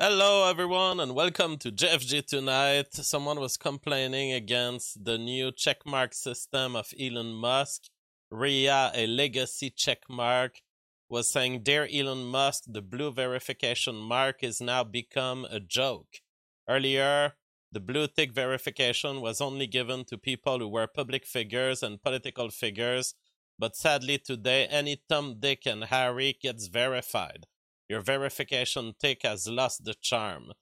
Hello, everyone, and welcome to JFG Tonight. Someone was complaining against the new checkmark system of Elon Musk. Ria, a legacy checkmark, was saying, "Dear Elon Musk, the blue verification mark is now become a joke. Earlier, the blue tick verification was only given to people who were public figures and political figures, but sadly today, any Tom, Dick, and Harry gets verified. Your verification tick has lost the charm."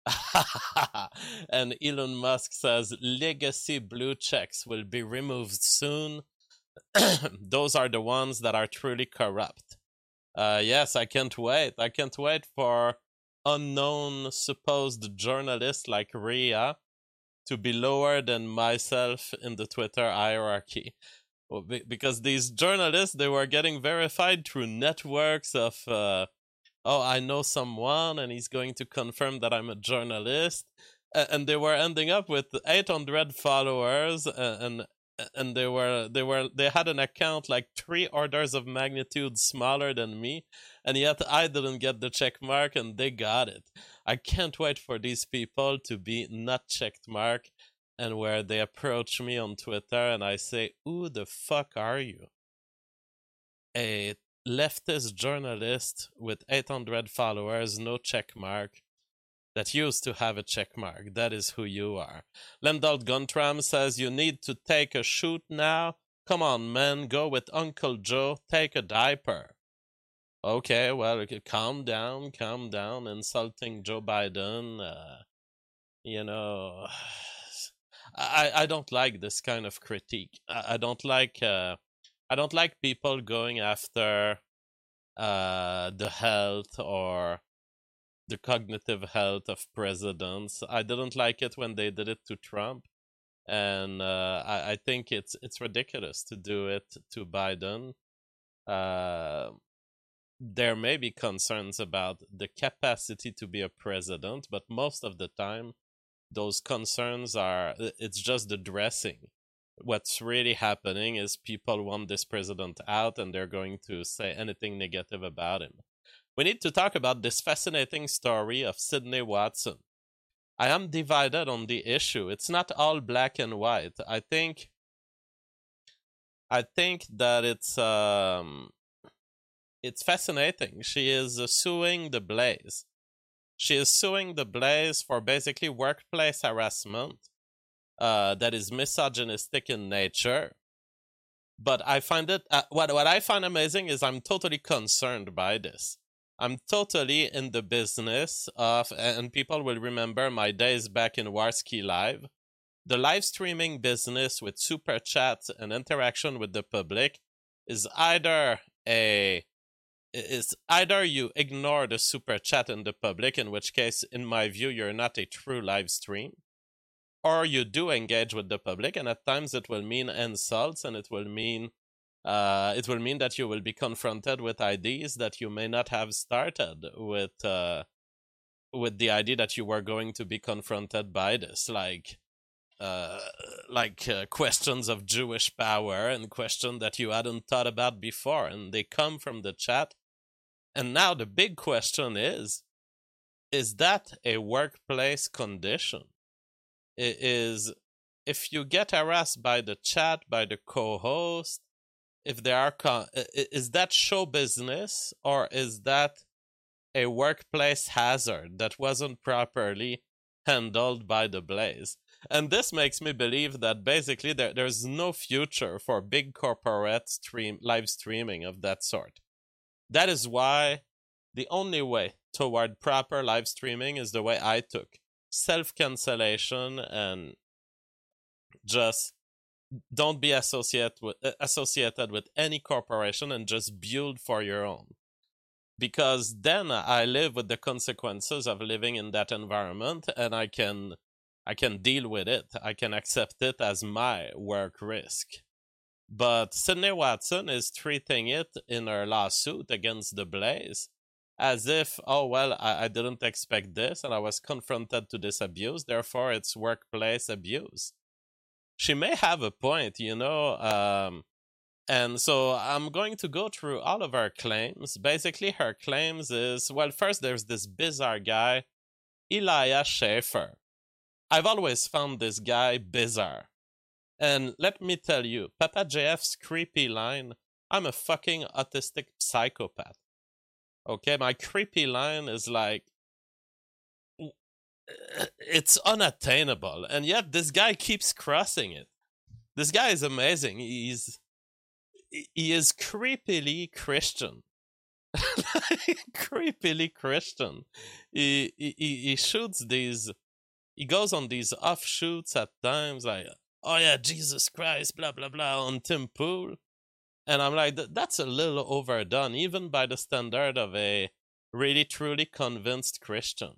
And Elon Musk says legacy blue checks will be removed soon. Those are the ones that are truly corrupt. Yes, I can't wait. I can't wait for unknown supposed journalists like Ria to be lower than myself in the Twitter hierarchy. Well, because these journalists, they were getting verified through networks of oh, I know someone and he's going to confirm that I'm a journalist. And they were ending up with 800 followers, and they had an account like 3 orders of magnitude smaller than me, and yet I didn't get the check mark and they got it. I can't wait for these people to be not checked mark, and where they approach me on Twitter and I say, "Who the fuck are you?" A leftist journalist with 800 followers, no check mark, that used to have a check mark. That is who you are. Lendalt Guntram says, "You need to take a shoot now. Come on, man, go with Uncle Joe. Take a diaper." Okay, well, calm down, insulting Joe Biden. You know, I don't like this kind of critique. I don't like people going after the health or the cognitive health of presidents. I didn't like it when they did it to Trump, and I think it's ridiculous to do it to Biden. There may be concerns about the capacity to be a president, but most of the time, those concerns it's just the dressing. What's really happening is people want this president out and they're going to say anything negative about him. We need to talk about this fascinating story of Sydney Watson. I am divided on the issue. It's not all black and white. I think that it's fascinating. She is suing the Blaze. She is suing the Blaze for basically workplace harassment that is misogynistic in nature. But I find it what I find amazing is I'm totally concerned by this. I'm totally in the business of, and people will remember my days back in Warski Live, the live streaming business with super chats and interaction with the public is either you ignore the super chat in the public, in which case, in my view, you're not a true live stream, or you do engage with the public, and at times it will mean insults, and it will mean that you will be confronted with ideas that you may not have started with the idea that you were going to be confronted by this, like questions of Jewish power and questions that you hadn't thought about before, and they come from the chat. And now the big question is that a workplace condition? Is if you get harassed by the chat, by the co-host, if there are is that show business, or is that a workplace hazard that wasn't properly handled by the Blaze? And this makes me believe that basically there's no future for big corporate live streaming of that sort. That is why the only way toward proper live streaming is the way I took: self-cancellation, and just don't be associated with any corporation, and just build for your own. Because then I live with the consequences of living in that environment, and I can deal with it. I can accept it as my work risk. But Sydney Watson is treating it in her lawsuit against the Blaze as if, oh, well, I didn't expect this, and I was confronted to this abuse, therefore it's workplace abuse. She may have a point, and so I'm going to go through all of her claims. Basically, her claims is, well, first there's this bizarre guy Elijah Schaffer. I've always found this guy bizarre. And let me tell you, Papa JF's creepy line, I'm a fucking autistic psychopath. Okay, my creepy line is like, it's unattainable, and yet this guy keeps crossing it. This guy is amazing. He is creepily Christian. Creepily Christian. He shoots these. He goes on these offshoots at times, like, oh yeah, Jesus Christ, blah blah blah, on Tim Pool, and I'm like, that's a little overdone, even by the standard of a really truly convinced Christian.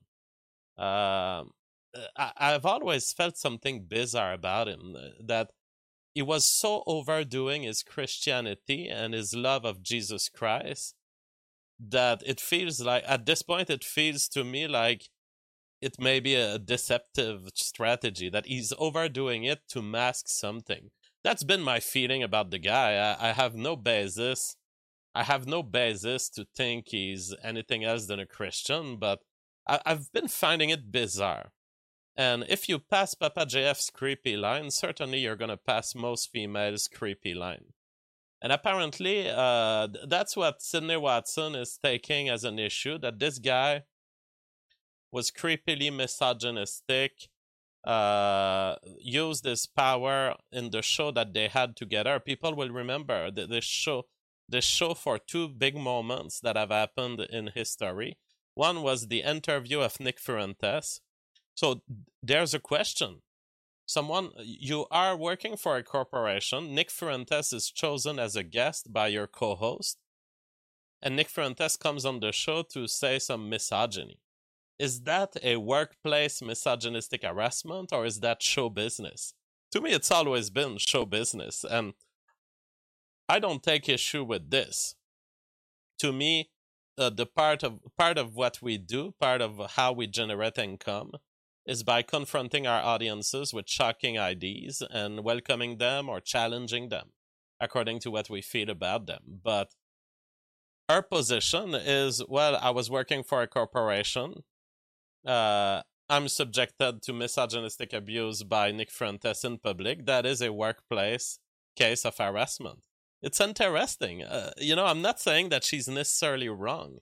I've always felt something bizarre about him, that he was so overdoing his Christianity and his love of Jesus Christ that it feels like, at this point, it feels to me like it may be a deceptive strategy, that he's overdoing it to mask something. That's been my feeling about the guy. I have no basis. I have no basis to think he's anything else than a Christian, but I've been finding it bizarre. And if you pass Papa JF's creepy line, certainly you're going to pass most females' creepy line. And apparently, that's what Sydney Watson is taking as an issue, that this guy was creepily misogynistic, used his power in the show that they had together. People will remember this show for two big moments that have happened in history. One was the interview of Nick Fuentes. So there's a question. You are working for a corporation. Nick Fuentes is chosen as a guest by your co-host, and Nick Fuentes comes on the show to say some misogyny. Is that a workplace misogynistic harassment, or is that show business? To me, it's always been show business, and I don't take issue with this. To me, the part of what we do, part of how we generate income, is by confronting our audiences with shocking ideas and welcoming them or challenging them according to what we feel about them. But her position is, well, I was working for a corporation. I'm subjected to misogynistic abuse by Nick Fuentes in public. That is a workplace case of harassment. It's interesting. I'm not saying that she's necessarily wrong.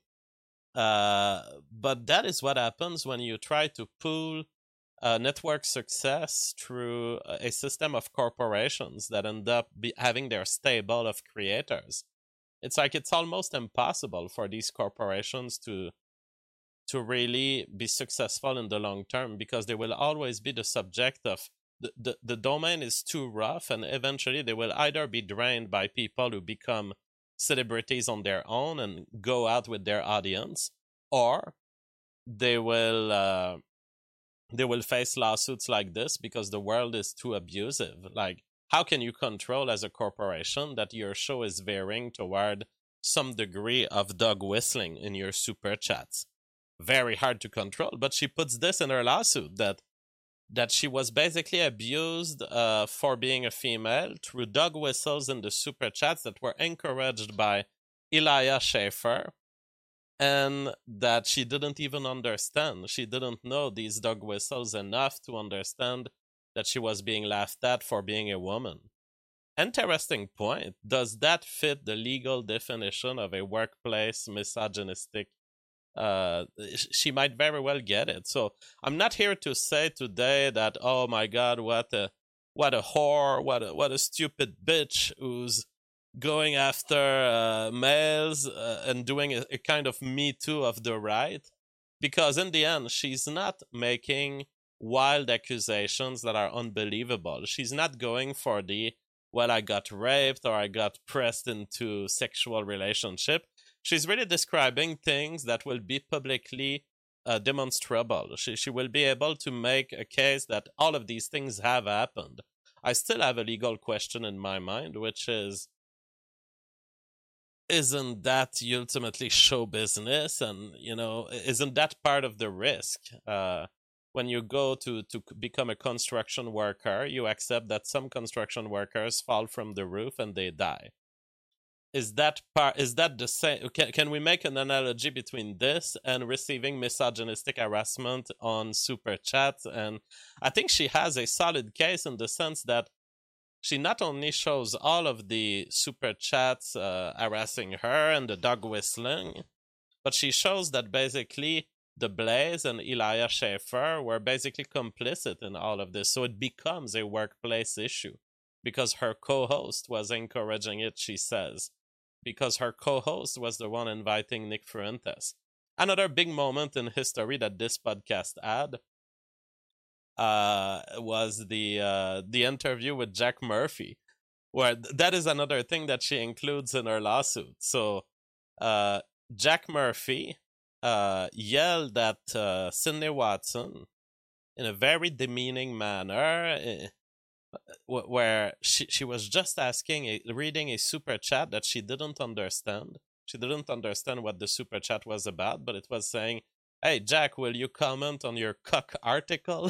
But that is what happens when you try to pool network success through a system of corporations that end up having their stable of creators. It's like it's almost impossible for these corporations to really be successful in the long term, because they will always be the subject of the domain is too rough, and eventually they will either be drained by people who become celebrities on their own and go out with their audience, or they will face lawsuits like this because the world is too abusive. Like, how can you control as a corporation that your show is veering toward some degree of dog whistling in your super chats? Very hard to control. But she puts this in her lawsuit, that she was basically abused for being a female through dog whistles in the super chats that were encouraged by Elijah Schaffer, and that she didn't even understand. She didn't know these dog whistles enough to understand that she was being laughed at for being a woman. Interesting point. Does that fit the legal definition of a workplace misogynistic? She might very well get it. So I'm not here to say today that, oh my God, what a whore, what a stupid bitch who's going after males and doing a kind of Me Too of the right, because in the end, she's not making wild accusations that are unbelievable. She's not going for the, well, I got raped or I got pressed into sexual relationship. She's really describing things that will be publicly demonstrable. She will be able to make a case that all of these things have happened. I still have a legal question in my mind, which is, isn't that ultimately show business? And, isn't that part of the risk? When you go to become a construction worker, you accept that some construction workers fall from the roof and they die. is that the same? Can we make an analogy between this and receiving misogynistic harassment on super chats? And I think she has a solid case in the sense that she not only shows all of the super chats harassing her and the dog whistling, but she shows that basically the Blaze and Elia Schaefer were basically complicit in all of this. So it becomes a workplace issue because her co-host was encouraging it, she says, because her co-host was the one inviting Nick Fuentes. Another big moment in history that this podcast had was the interview with Jack Murphy, where that is another thing that she includes in her lawsuit. So Jack Murphy yelled at Sydney Watson in a very demeaning manner, where she was just reading a super chat that she didn't understand. She didn't understand what the super chat was about, but it was saying, "Hey Jack, will you comment on your cuck article?"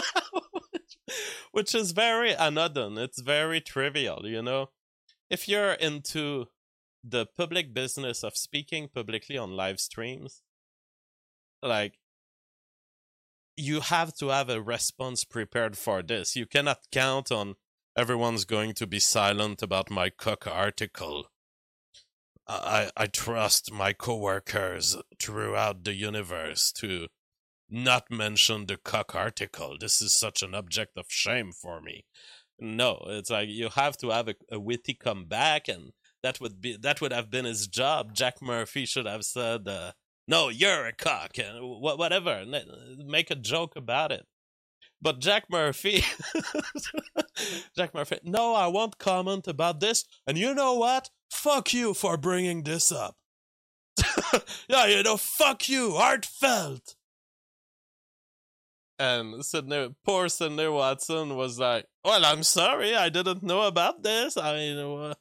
Which is very anodin. It's very trivial, you know. If you're into the public business of speaking publicly on live streams, like, you have to have a response prepared for this. You cannot count on everyone's going to be silent about my cuck article. I trust my coworkers throughout the universe to not mention the cuck article. This is such an object of shame for me. No, it's like you have to have a witty comeback, and that would have been his job. Jack Murphy should have said, "No, you're a cock," and whatever. Make a joke about it. But Jack Murphy, no, I won't comment about this. And you know what? Fuck you for bringing this up. Yeah, you know, fuck you, heartfelt. And poor Sydney Watson was like, "Well, I'm sorry, I didn't know about this." I mean,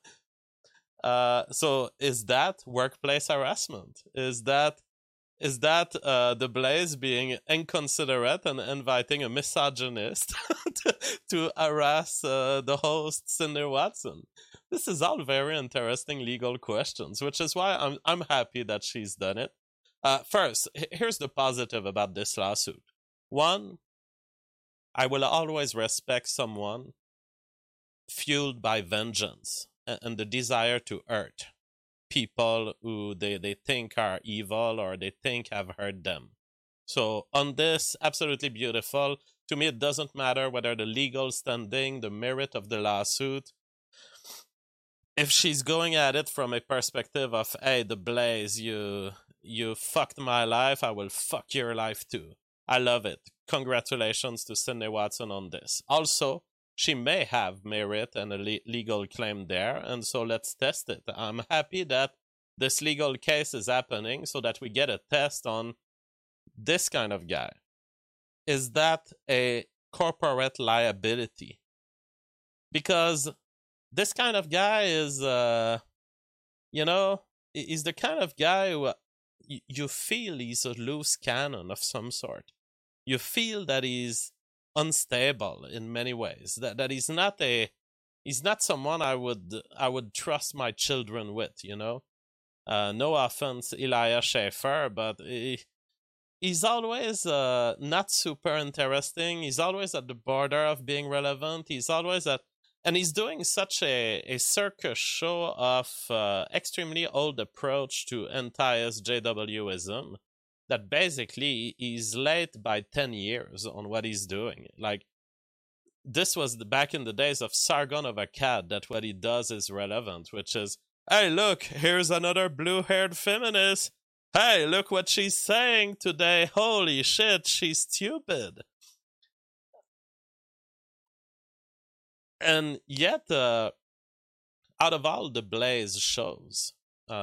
so is that workplace harassment? Is that the Blaze being inconsiderate and inviting a misogynist to harass the host, Sydney Watson? This is all very interesting legal questions, which is why I'm happy that she's done it. First, here's the positive about this lawsuit. One, I will always respect someone fueled by vengeance and the desire to hurt people who they think are evil or they think have hurt them. So on this, absolutely beautiful. To me, it doesn't matter whether the legal standing, the merit of the lawsuit. If she's going at it from a perspective of, "Hey, the Blaze, you fucked my life, I will fuck your life too." I love it. Congratulations to Sydney Watson on this. Also, she may have merit and a legal claim there, and so let's test it. I'm happy that this legal case is happening so that we get a test on this kind of guy. Is that a corporate liability? Because this kind of guy is, is the kind of guy who you feel he's a loose cannon of some sort. You feel that he's unstable in many ways. That he's not someone I would trust my children with. You know, no offense, Elia Schaefer, but he's always not super interesting. He's always at the border of being relevant. He's always and he's doing such a circus show of extremely old approach to anti-SJWism that basically he's late by 10 years on what he's doing. Like, this was back in the days of Sargon of Akkad, that what he does is relevant, which is, "Hey, look, here's another blue-haired feminist. Hey, look what she's saying today. Holy shit, she's stupid." And yet, out of all the Blaze shows,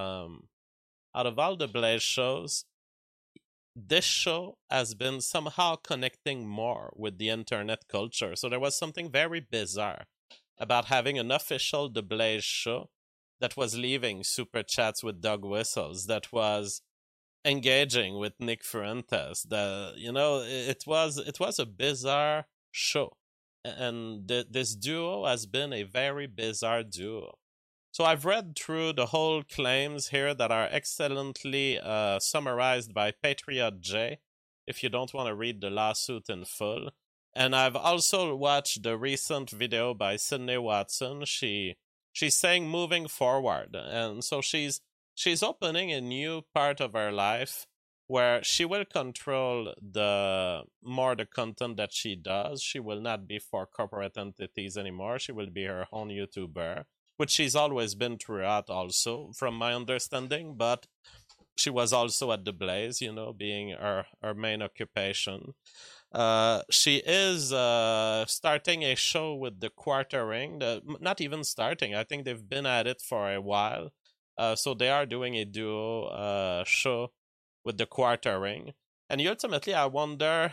this show has been somehow connecting more with the internet culture. So there was something very bizarre about having an official The Blaze show that was leaving super chats with dog whistles, that was engaging with Nick Fuentes. It was a bizarre show. And this duo has been a very bizarre duo. So I've read through the whole claims here that are excellently summarized by Patriot J, if you don't want to read the lawsuit in full. And I've also watched the recent video by Sydney Watson. She's saying moving forward. And so she's opening a new part of her life where she will control the content that she does. She will not be for corporate entities anymore. She will be her own YouTuber, which she's always been throughout also, from my understanding. But she was also at The Blaze, being her main occupation. She is starting a show with the Quartering. Not even starting. I think they've been at it for a while. So they are doing a duo show with the Quartering. And ultimately, I wonder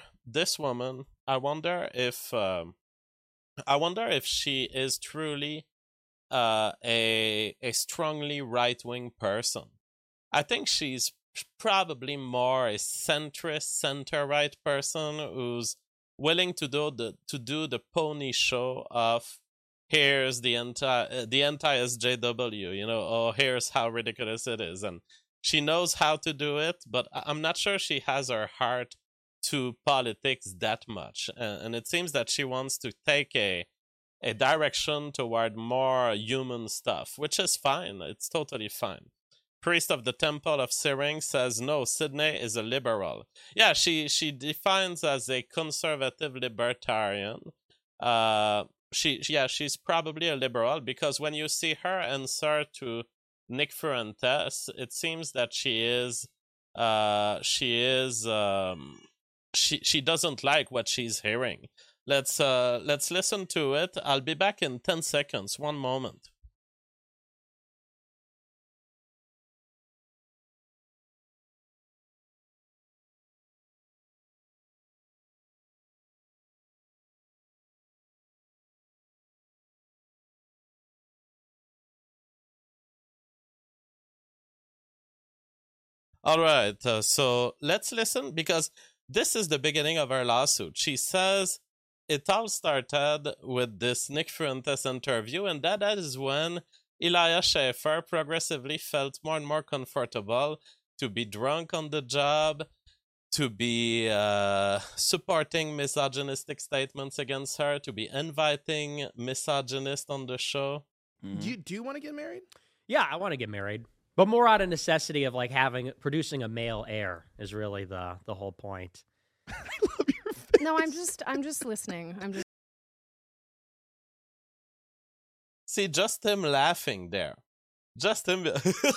if she is truly a strongly right-wing person. I think she's probably more a centrist, center-right person who's willing to do the pony show of here's the anti-SJW, oh, here's how ridiculous it is. And she knows how to do it, but I'm not sure she has her heart to politics that much. And it seems that she wants to take a direction toward more human stuff, which is fine. It's totally fine. Priest of the Temple of Syrinx says, no, Sydney is a liberal. Yeah, she defines as a conservative libertarian. She's probably a liberal, because when you see her answer to Nick Fuentes, it seems that she doesn't like what she's hearing. Let's listen to it. I'll be back in 10 seconds. One moment. All right, so let's listen, because this is the beginning of her lawsuit. She says it all started with this Nick Fuentes interview, and that is when Elijah Schaffer progressively felt more and more comfortable to be drunk on the job, to be supporting misogynistic statements against her, to be inviting misogynists on the show. Mm-hmm. Do you want to get married? Yeah, I want to get married. But more out of necessity of like producing a male heir is really the whole point. I love your face. No, I'm just listening. See, just him laughing there. Just him.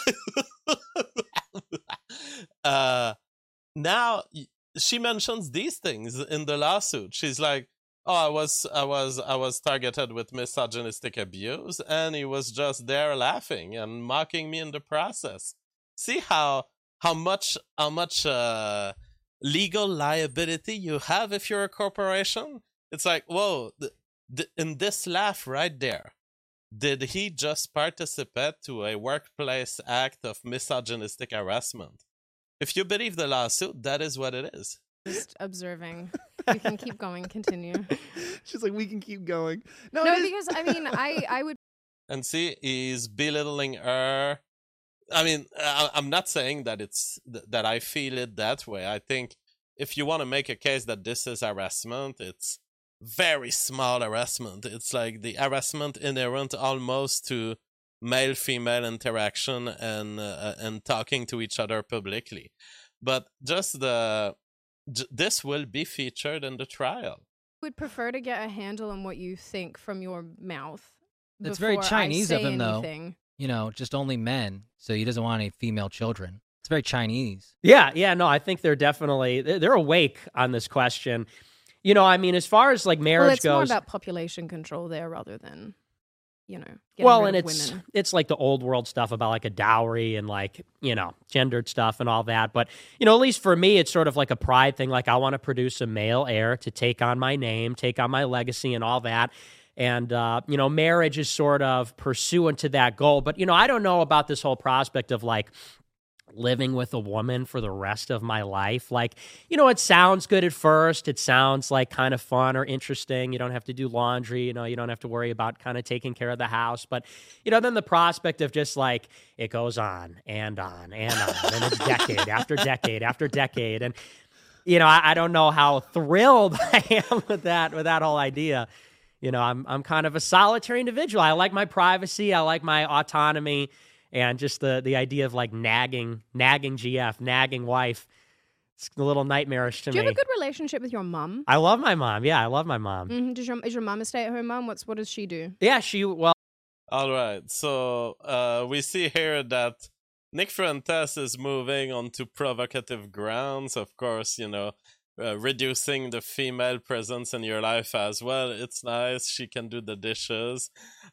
Now she mentions these things in the lawsuit. She's like, "Oh, I was targeted with misogynistic abuse, and he was just there laughing and mocking me in the process." See how much legal liability you have if you're a corporation? It's like, whoa, in this laugh right there, did he just participate to a workplace act of misogynistic harassment? If you believe the lawsuit, that is what it is. Just observing. We can keep going. Continue. She's like, we can keep going. No, because I mean, I would. And see, he's belittling her. I mean, I'm not saying that that I feel it that way. I think if you want to make a case that this is harassment, it's very small harassment. It's like the harassment inherent almost to male-female interaction and talking to each other publicly. But just this will be featured in the trial. Would prefer to get a handle on what you think from your mouth. That's very Chinese of him, anything. though. Just only men, so he doesn't want any female children. It's very Chinese. Yeah, no, I think they're awake on this question. I mean, as far as like marriage goes, it's more about population control there rather than, getting and rid of women. It's like the old world stuff about like a dowry and like, gendered stuff and all that. But, at least for me, it's sort of like a pride thing. Like I want to produce a male heir to take on my name, take on my legacy and all that. And, marriage is sort of pursuant to that goal. But, I don't know about this whole prospect of like living with a woman for the rest of my life. Like, it sounds good at first. It sounds like kind of fun or interesting. You don't have to do laundry. You don't have to worry about kind of taking care of the house. But, then the prospect of just like it goes on and on and on. And it's decade after decade after decade. And, I don't know how thrilled I am with that whole idea. I'm kind of a solitary individual. I like my privacy. I like my autonomy. And just the idea of like nagging GF, nagging wife, it's a little nightmarish to me. Do you have a good relationship with your mum? I love my mom. Yeah, I love my mom. Mm-hmm. Is your mum a stay-at-home mom? What does she do? Yeah, All right. So we see here that Nick Fuentes is moving on to provocative grounds. Of course, reducing the female presence in your life as well. It's nice. She can do the dishes.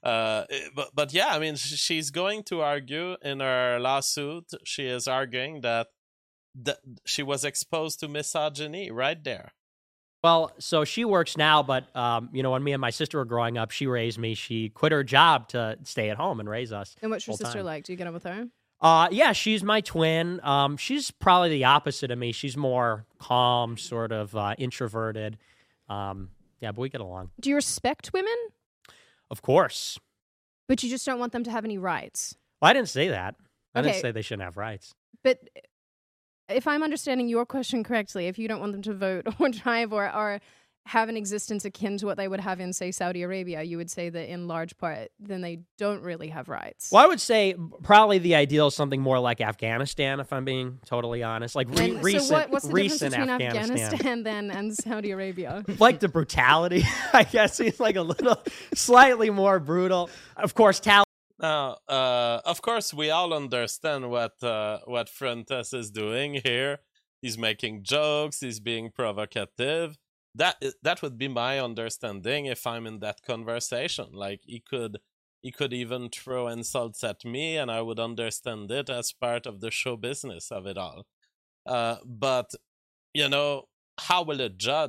But yeah, I mean, she's going to argue in her lawsuit. She is arguing that she was exposed to misogyny right there. Well, so she works now, but when me and my sister were growing up, she raised me. She quit her job to stay at home and raise us. And what's your sister full-time. like? Do you get on with her? Yeah, she's my twin. She's probably the opposite of me. She's more calm, sort of introverted. Yeah, but we get along. Do you respect women? Of course. But you just don't want them to have any rights. Well, I didn't say that. I didn't Okay. say they shouldn't have rights. But if I'm understanding your question correctly, if you don't want them to vote or drive or have an existence akin to what they would have in, say, Saudi Arabia, you would say that in large part, then they don't really have rights. Well, I would say probably the ideal is something more like Afghanistan, if I'm being totally honest. Like recent, so what's the difference recent between Afghanistan then and Saudi Arabia? Like the brutality, I guess, is like a little slightly more brutal. Of course, Now, of course, we all understand what Fuentes is doing here. He's making jokes. He's being provocative. That would be my understanding if I'm in that conversation. Like he could even throw insults at me, and I would understand it as part of the show business of it all. But how will a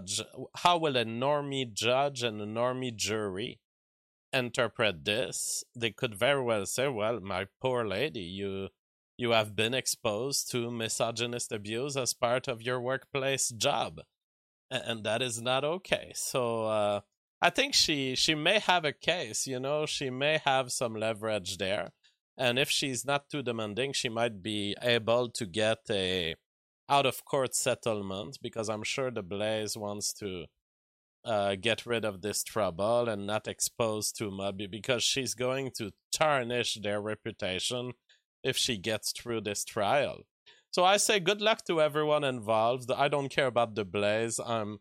normie judge and a normie jury interpret this? They could very well say, well, my poor lady, you have been exposed to misogynist abuse as part of your workplace job, and that is not okay. So I think she may have a case. She may have some leverage there, and if she's not too demanding, she might be able to get a out of court settlement, because I'm sure the Blaze wants to get rid of this trouble and not expose too much, because she's going to tarnish their reputation if she gets through this trial. So I say good luck to everyone involved. I don't care about the Blaze.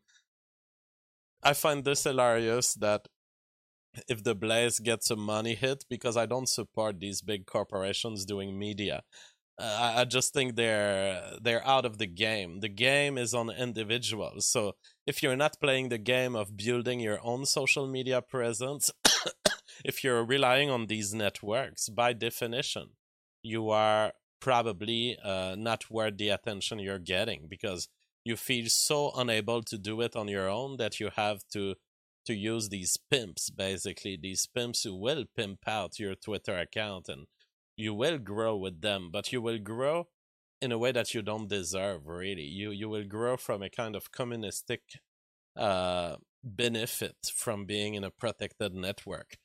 I find this hilarious that if the Blaze gets a money hit, because I don't support these big corporations doing media. I just think they're out of the game. The game is on individuals. So if you're not playing the game of building your own social media presence, if you're relying on these networks, by definition, you are probably not worth the attention you're getting, because you feel so unable to do it on your own that you have to use these pimps, basically, these pimps who will pimp out your Twitter account, and you will grow with them, but you will grow in a way that you don't deserve, really. You will grow from a kind of communistic benefit from being in a protected network.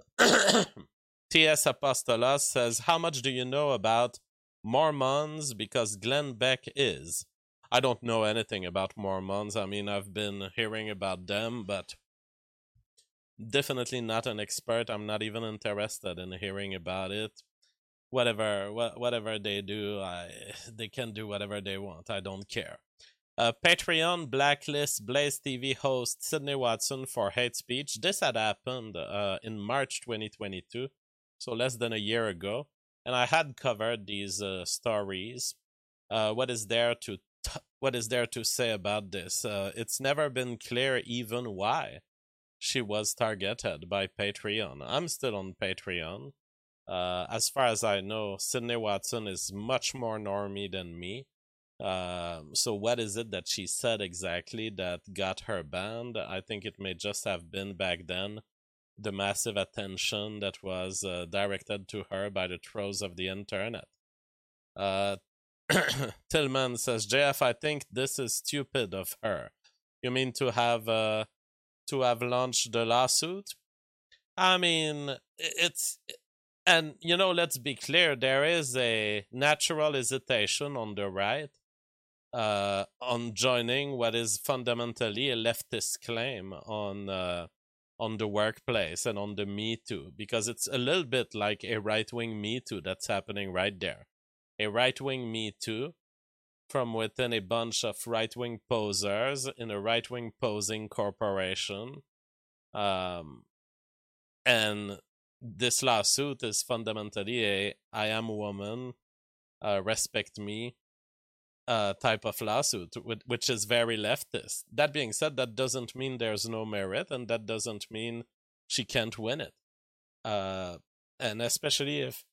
T.S. Apostolos says, how much do you know about Mormons? Because Glenn Beck is. I don't know anything about Mormons. I mean, I've been hearing about them, but definitely not an expert. I'm not even interested in hearing about it. Whatever they do, they can do whatever they want. I don't care. Patreon blacklist Blaze TV host Sydney Watson for hate speech. This had happened in March 2022, so less than a year ago, and I had covered these stories. What is there to say about this? It's never been clear even why she was targeted by Patreon. I'm still on Patreon. As far as I know, Sydney Watson is much more normie than me. So what is it that she said exactly that got her banned? I think it may just have been back then the massive attention that was directed to her by the trolls of the internet. Tillman says, JF, I think this is stupid of her. You mean to have launched the lawsuit? I mean, and let's be clear, there is a natural hesitation on the right on joining what is fundamentally a leftist claim on the workplace and on the Me Too, because it's a little bit like a right-wing Me Too that's happening right there. A right-wing Me Too from within a bunch of right-wing posers in a right-wing posing corporation. And this lawsuit is fundamentally a I am a woman, respect me type of lawsuit, which is very leftist. That being said, that doesn't mean there's no merit, and that doesn't mean she can't win it. And especially if,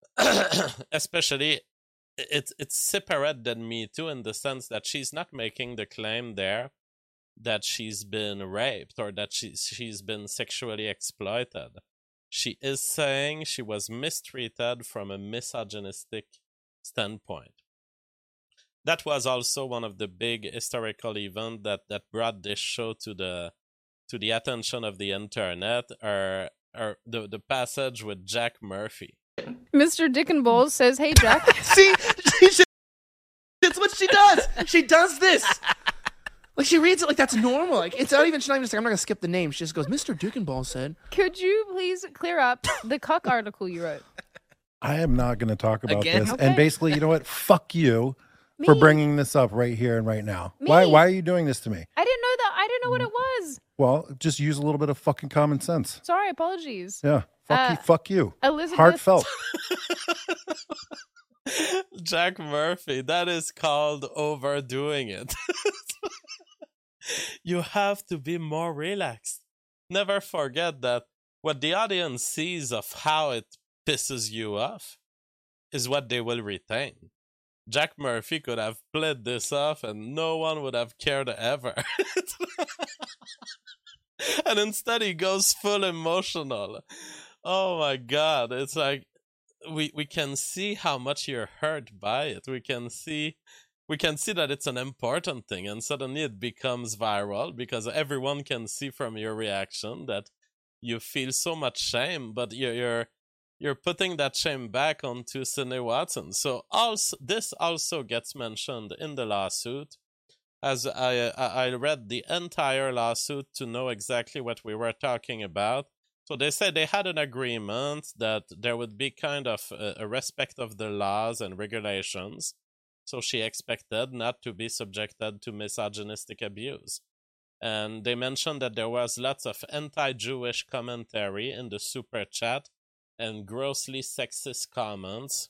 it's separate than Me Too in the sense that she's not making the claim there that she's been raped or that she's been sexually exploited. She is saying she was mistreated from a misogynistic standpoint. That was also one of the big historical events that brought this show to the attention of the internet, or the passage with Jack Murphy. Mr. Dick and Balls says, "Hey Jack." See, it's what she does. She does this. Like, she reads it like that's normal. Like, she's not even just like, I'm not gonna skip the name. She just goes, Mr. Dukenball said. Could you please clear up the cuck article you wrote? I am not going to talk about Again? this. Okay. And basically, you know what? Fuck you Me? for bringing this up right here and right now. Me? Why are you doing this to me? I didn't know that. I didn't know what it was. Well, just use a little bit of fucking common sense. Sorry, apologies. Yeah. Fuck you. Elizabeth. Heartfelt. Jack Murphy, that is called overdoing it. You have to be more relaxed. Never forget that what the audience sees of how it pisses you off is what they will retain. Jack Murphy could have played this off and no one would have cared ever. And instead he goes full emotional. Oh my God. It's like we can see how much you're hurt by it. We can see that it's an important thing, and suddenly it becomes viral because everyone can see from your reaction that you feel so much shame, but you're putting that shame back onto Sydney Watson. So this also gets mentioned in the lawsuit, as I read the entire lawsuit to know exactly what we were talking about. So they said they had an agreement that there would be kind of a respect of the laws and regulations. So she expected not to be subjected to misogynistic abuse. And they mentioned that there was lots of anti-Jewish commentary in the super chat and grossly sexist comments.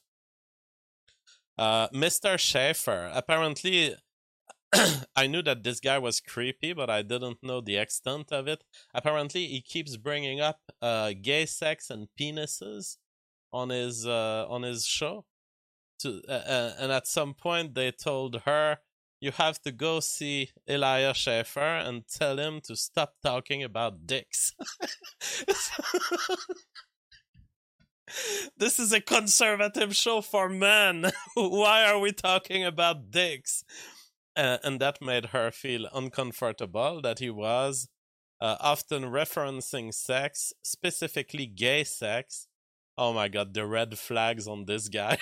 Mr. Schaefer, apparently, I knew that this guy was creepy, but I didn't know the extent of it. Apparently, he keeps bringing up gay sex and penises on his show. And at some point they told her, you have to go see Elijah Schaefer and tell him to stop talking about dicks. This is a conservative show for men. Why are we talking about dicks? And that made her feel uncomfortable that he was often referencing sex, specifically gay sex. Oh my God, the red flags on this guy.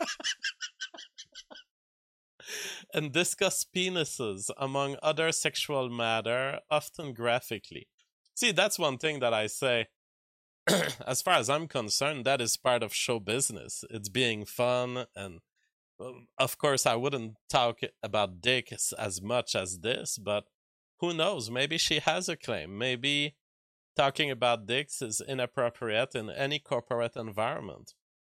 And discuss penises, among other sexual matter, often graphically. See, that's one thing that I say. As far as I'm concerned, that is part of show business. It's being fun, and of course, I wouldn't talk about dicks as much as this, but who knows? Maybe she has a claim. Maybe talking about dicks is inappropriate in any corporate environment.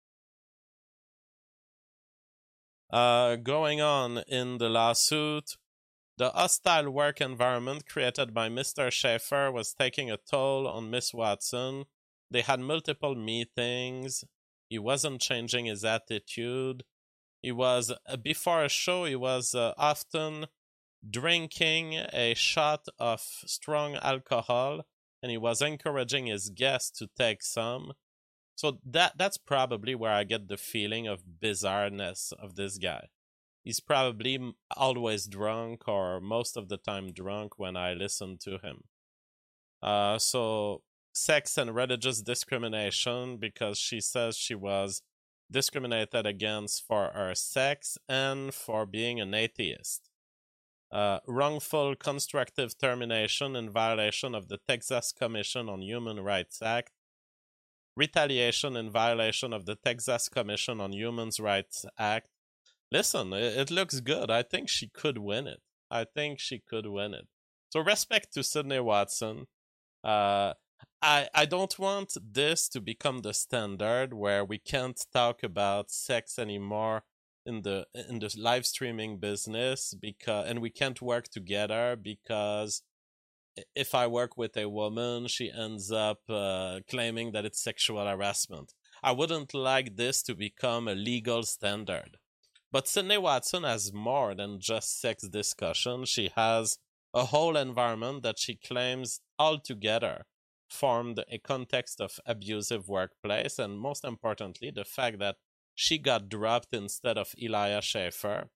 Going on in the lawsuit, the hostile work environment created by Mr. Schaefer was taking a toll on Miss Watson. They had multiple meetings. He wasn't changing his attitude. He was, before a show, he was often drinking a shot of strong alcohol, and he was encouraging his guests to take some. So that's probably where I get the feeling of bizarreness of this guy. He's probably always drunk or most of the time drunk when I listen to him. So sex and religious discrimination, because she says she was discriminated against for her sex and for being an atheist. Wrongful constructive termination in violation of the Texas Commission on Human Rights Act. Retaliation in violation of the Texas Commission on Human Rights Act. Listen, it looks good. I think she could win it. So respect to Sydney Watson. I don't want this to become the standard where we can't talk about sex anymore in the live streaming business and we can't work together because if I work with a woman, she ends up claiming that it's sexual harassment. I wouldn't like this to become a legal standard. But Sydney Watson has more than just sex discussion. She has a whole environment that she claims altogether formed a context of abusive workplace, and most importantly, the fact that she got dropped instead of Elijah Schaffer,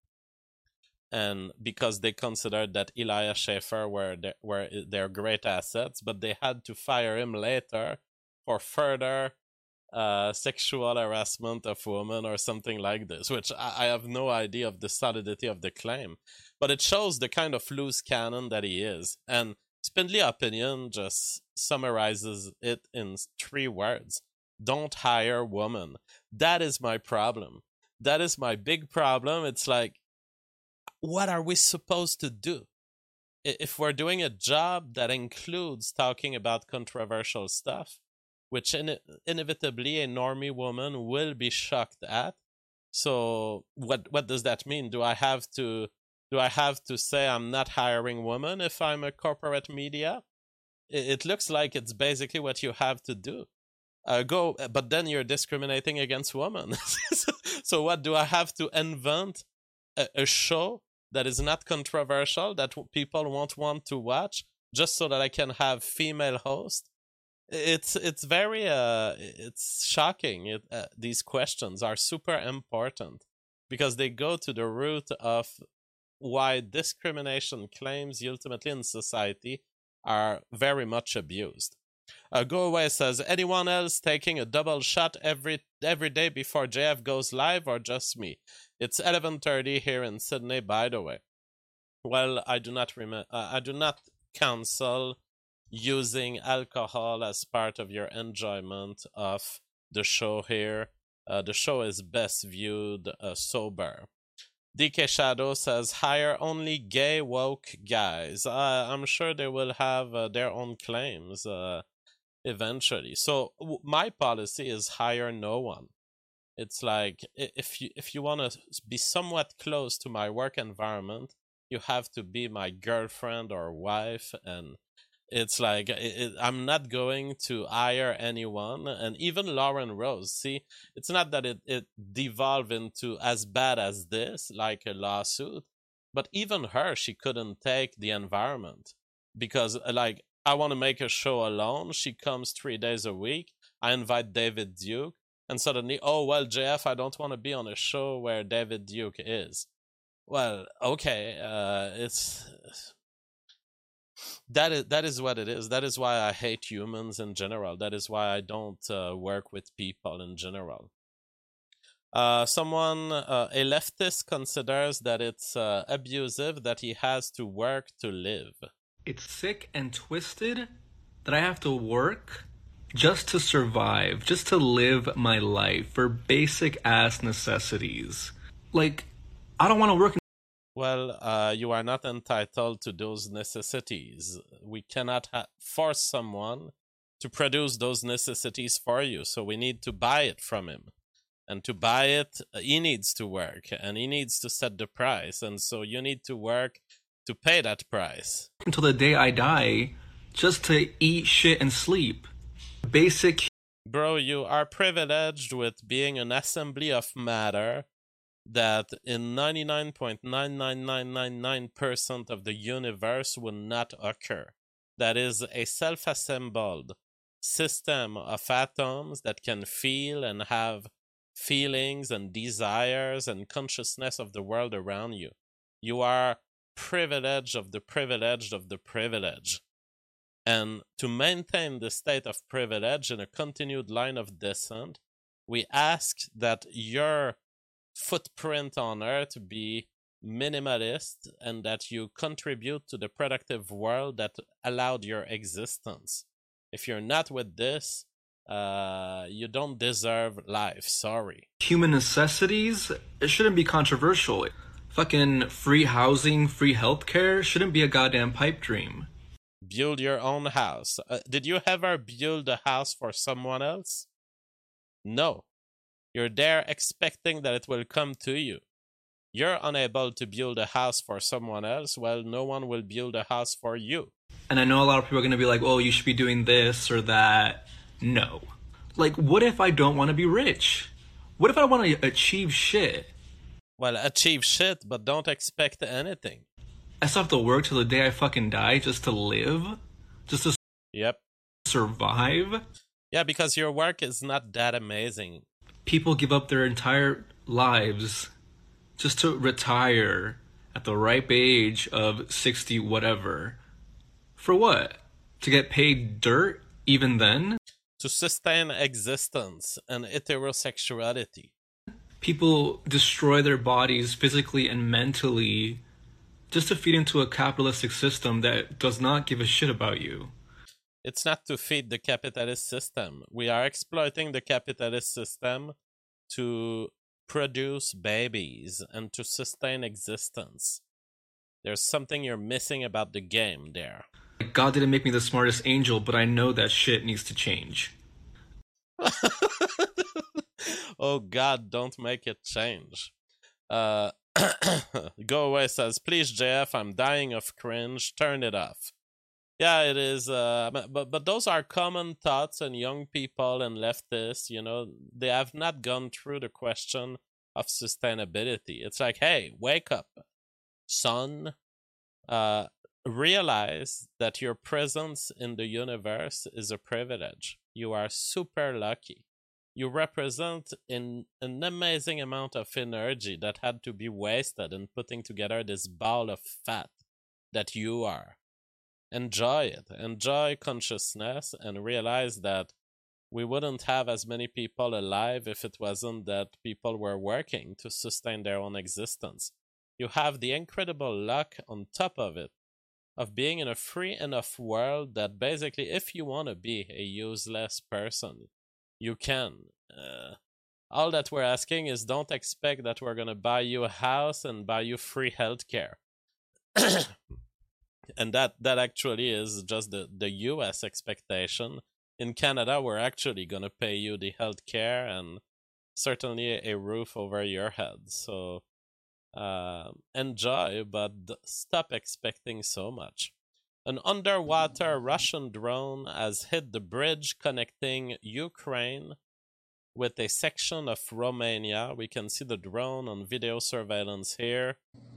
and because they considered that Elijah Schaffer were their great assets, but they had to fire him later for further sexual harassment of women or something like this, which I have no idea of the solidity of the claim, but it shows the kind of loose cannon that he is. And Spindly Opinion just summarizes it in 3 words: don't hire women. That is my problem. That is my big problem. It's like, what are we supposed to do? If we're doing a job that includes talking about controversial stuff, which inevitably a normie woman will be shocked at. So what does that mean? Do I have to say I'm not hiring women if I'm a corporate media? It looks like it's basically what you have to do. But then you're discriminating against women. So what, do I have to invent a show that is not controversial, that people won't want to watch, just so that I can have female hosts? It's very it's shocking. These questions are super important because they go to the root of why discrimination claims ultimately in society are very much abused. Go Away says, anyone else taking a double shot every day before JF goes live, or just me? It's 11:30 here in Sydney, by the way. Well, I do not counsel using alcohol as part of your enjoyment of the show here. The show is best viewed sober. DK Shadow says, hire only gay woke guys. I'm sure they will have their own claims eventually. So my policy is hire no one. It's like, if you want to be somewhat close to my work environment, you have to be my girlfriend or wife, and it's like, I'm not going to hire anyone. And even Lauren Rose, see, it's not that it devolved into as bad as this, like a lawsuit, but even her, she couldn't take the environment because, like, I want to make a show alone. She comes 3 days a week. I invite David Duke, and suddenly, oh, well, JF, I don't want to be on a show where David Duke is. Well, okay, that is what it is. That is why I hate humans in general. That is why I don't work with people in general. A leftist considers that it's abusive that he has to work to live. It's sick and twisted that I have to work just to survive, just to live my life for basic ass necessities. Like, I don't want to work. Well, you are not entitled to those necessities. We cannot force someone to produce those necessities for you, so we need to buy it from him. And to buy it, he needs to work, and he needs to set the price, and so you need to work to pay that price. Until the day I die, just to eat, shit, and sleep. Basic. Bro, you are privileged with being an assembly of matter that in 99.99999% of the universe will not occur. That is a self-assembled system of atoms that can feel and have feelings and desires and consciousness of the world around you. You are privileged of the privileged of the privileged. And to maintain the state of privilege in a continued line of descent, we ask that your footprint on Earth be minimalist and that you contribute to the productive world that allowed your existence. If you're not with this, you don't deserve life. Sorry. Human necessities, it shouldn't be controversial. Fucking free housing, free healthcare shouldn't be a goddamn pipe dream. Build your own house. Did you ever build a house for someone else? No. You're there expecting that it will come to you. You're unable to build a house for someone else, well, no one will build a house for you. And I know a lot of people are going to be like, oh, you should be doing this or that. No. Like, what if I don't want to be rich? What if I want to achieve shit? Well, achieve shit, but don't expect anything. I still have to work till the day I fucking die just to live? Just to survive? Yeah, because your work is not that amazing. People give up their entire lives just to retire at the ripe age of 60 whatever. For what? To get paid dirt even then? To sustain existence and heterosexuality. People destroy their bodies physically and mentally just to feed into a capitalistic system that does not give a shit about you. It's not to feed the capitalist system. We are exploiting the capitalist system to produce babies and to sustain existence. There's something you're missing about the game there. God didn't make me the smartest angel, but I know that shit needs to change. Oh God, don't make it change. Go Away says, please JF, I'm dying of cringe, turn it off. Yeah, it is, but those are common thoughts and young people and leftists, you know, they have not gone through the question of sustainability. It's like, hey, wake up, son. Realize that your presence in the universe is a privilege. You are super lucky. You represent an amazing amount of energy that had to be wasted in putting together this ball of fat that you are. Enjoy it. Enjoy consciousness and realize that we wouldn't have as many people alive if it wasn't that people were working to sustain their own existence. You have the incredible luck on top of it of being in a free enough world that basically if you want to be a useless person, you can. All that we're asking is don't expect that we're going to buy you a house and buy you free healthcare. And that actually is just the US expectation. In Canada, we're actually going to pay you the healthcare and certainly a roof over your head. So enjoy, but stop expecting so much. An underwater Russian drone has hit the bridge connecting Ukraine with a section of Romania. We can see the drone on video surveillance here.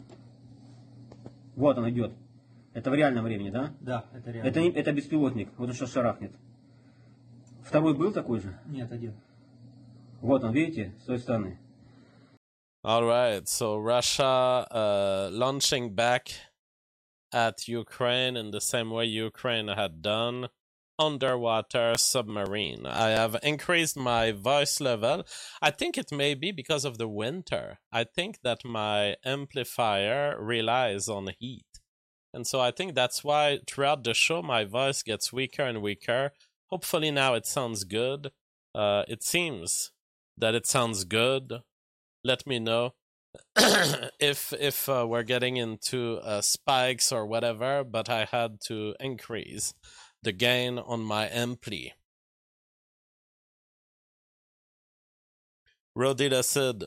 Вот он идет. Это в реальном времени, да? Да, это реально. Это беспилотник. Вот он сейчас шарахнет. Второй был такой же? Нет, один. Вот он, видите, с той стороны. All right, so Russia launching back at Ukraine in the same way Ukraine had done, underwater submarine. I have increased my voice level. I think it may be because of the winter. I think that my amplifier relies on heat. And so I think that's why throughout the show my voice gets weaker and weaker. Hopefully now it sounds good. It seems that it sounds good. Let me know if we're getting into spikes or whatever, but I had to increase the gain on my ampli. Rodila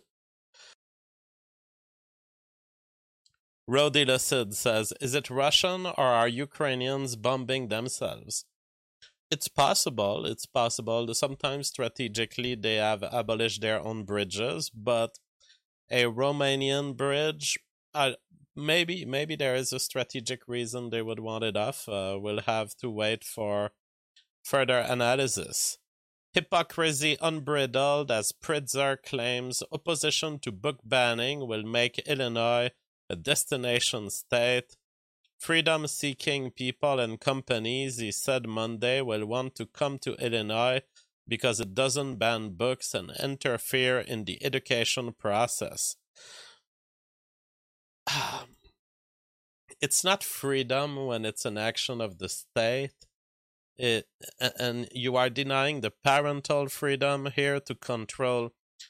Sid says, is it Russian or are Ukrainians bombing themselves? It's possible. Sometimes strategically they have abolished their own bridges, but a Romanian bridge, maybe there is a strategic reason they would want it off. We'll have to wait for further analysis. Hypocrisy unbridled as Pritzker claims opposition to book banning will make Illinois a destination state. Freedom-seeking people and companies, he said Monday, will want to come to Illinois because it doesn't ban books and interfere in the education process. It's not freedom when it's an action of the state. And you are denying the parental freedom here to control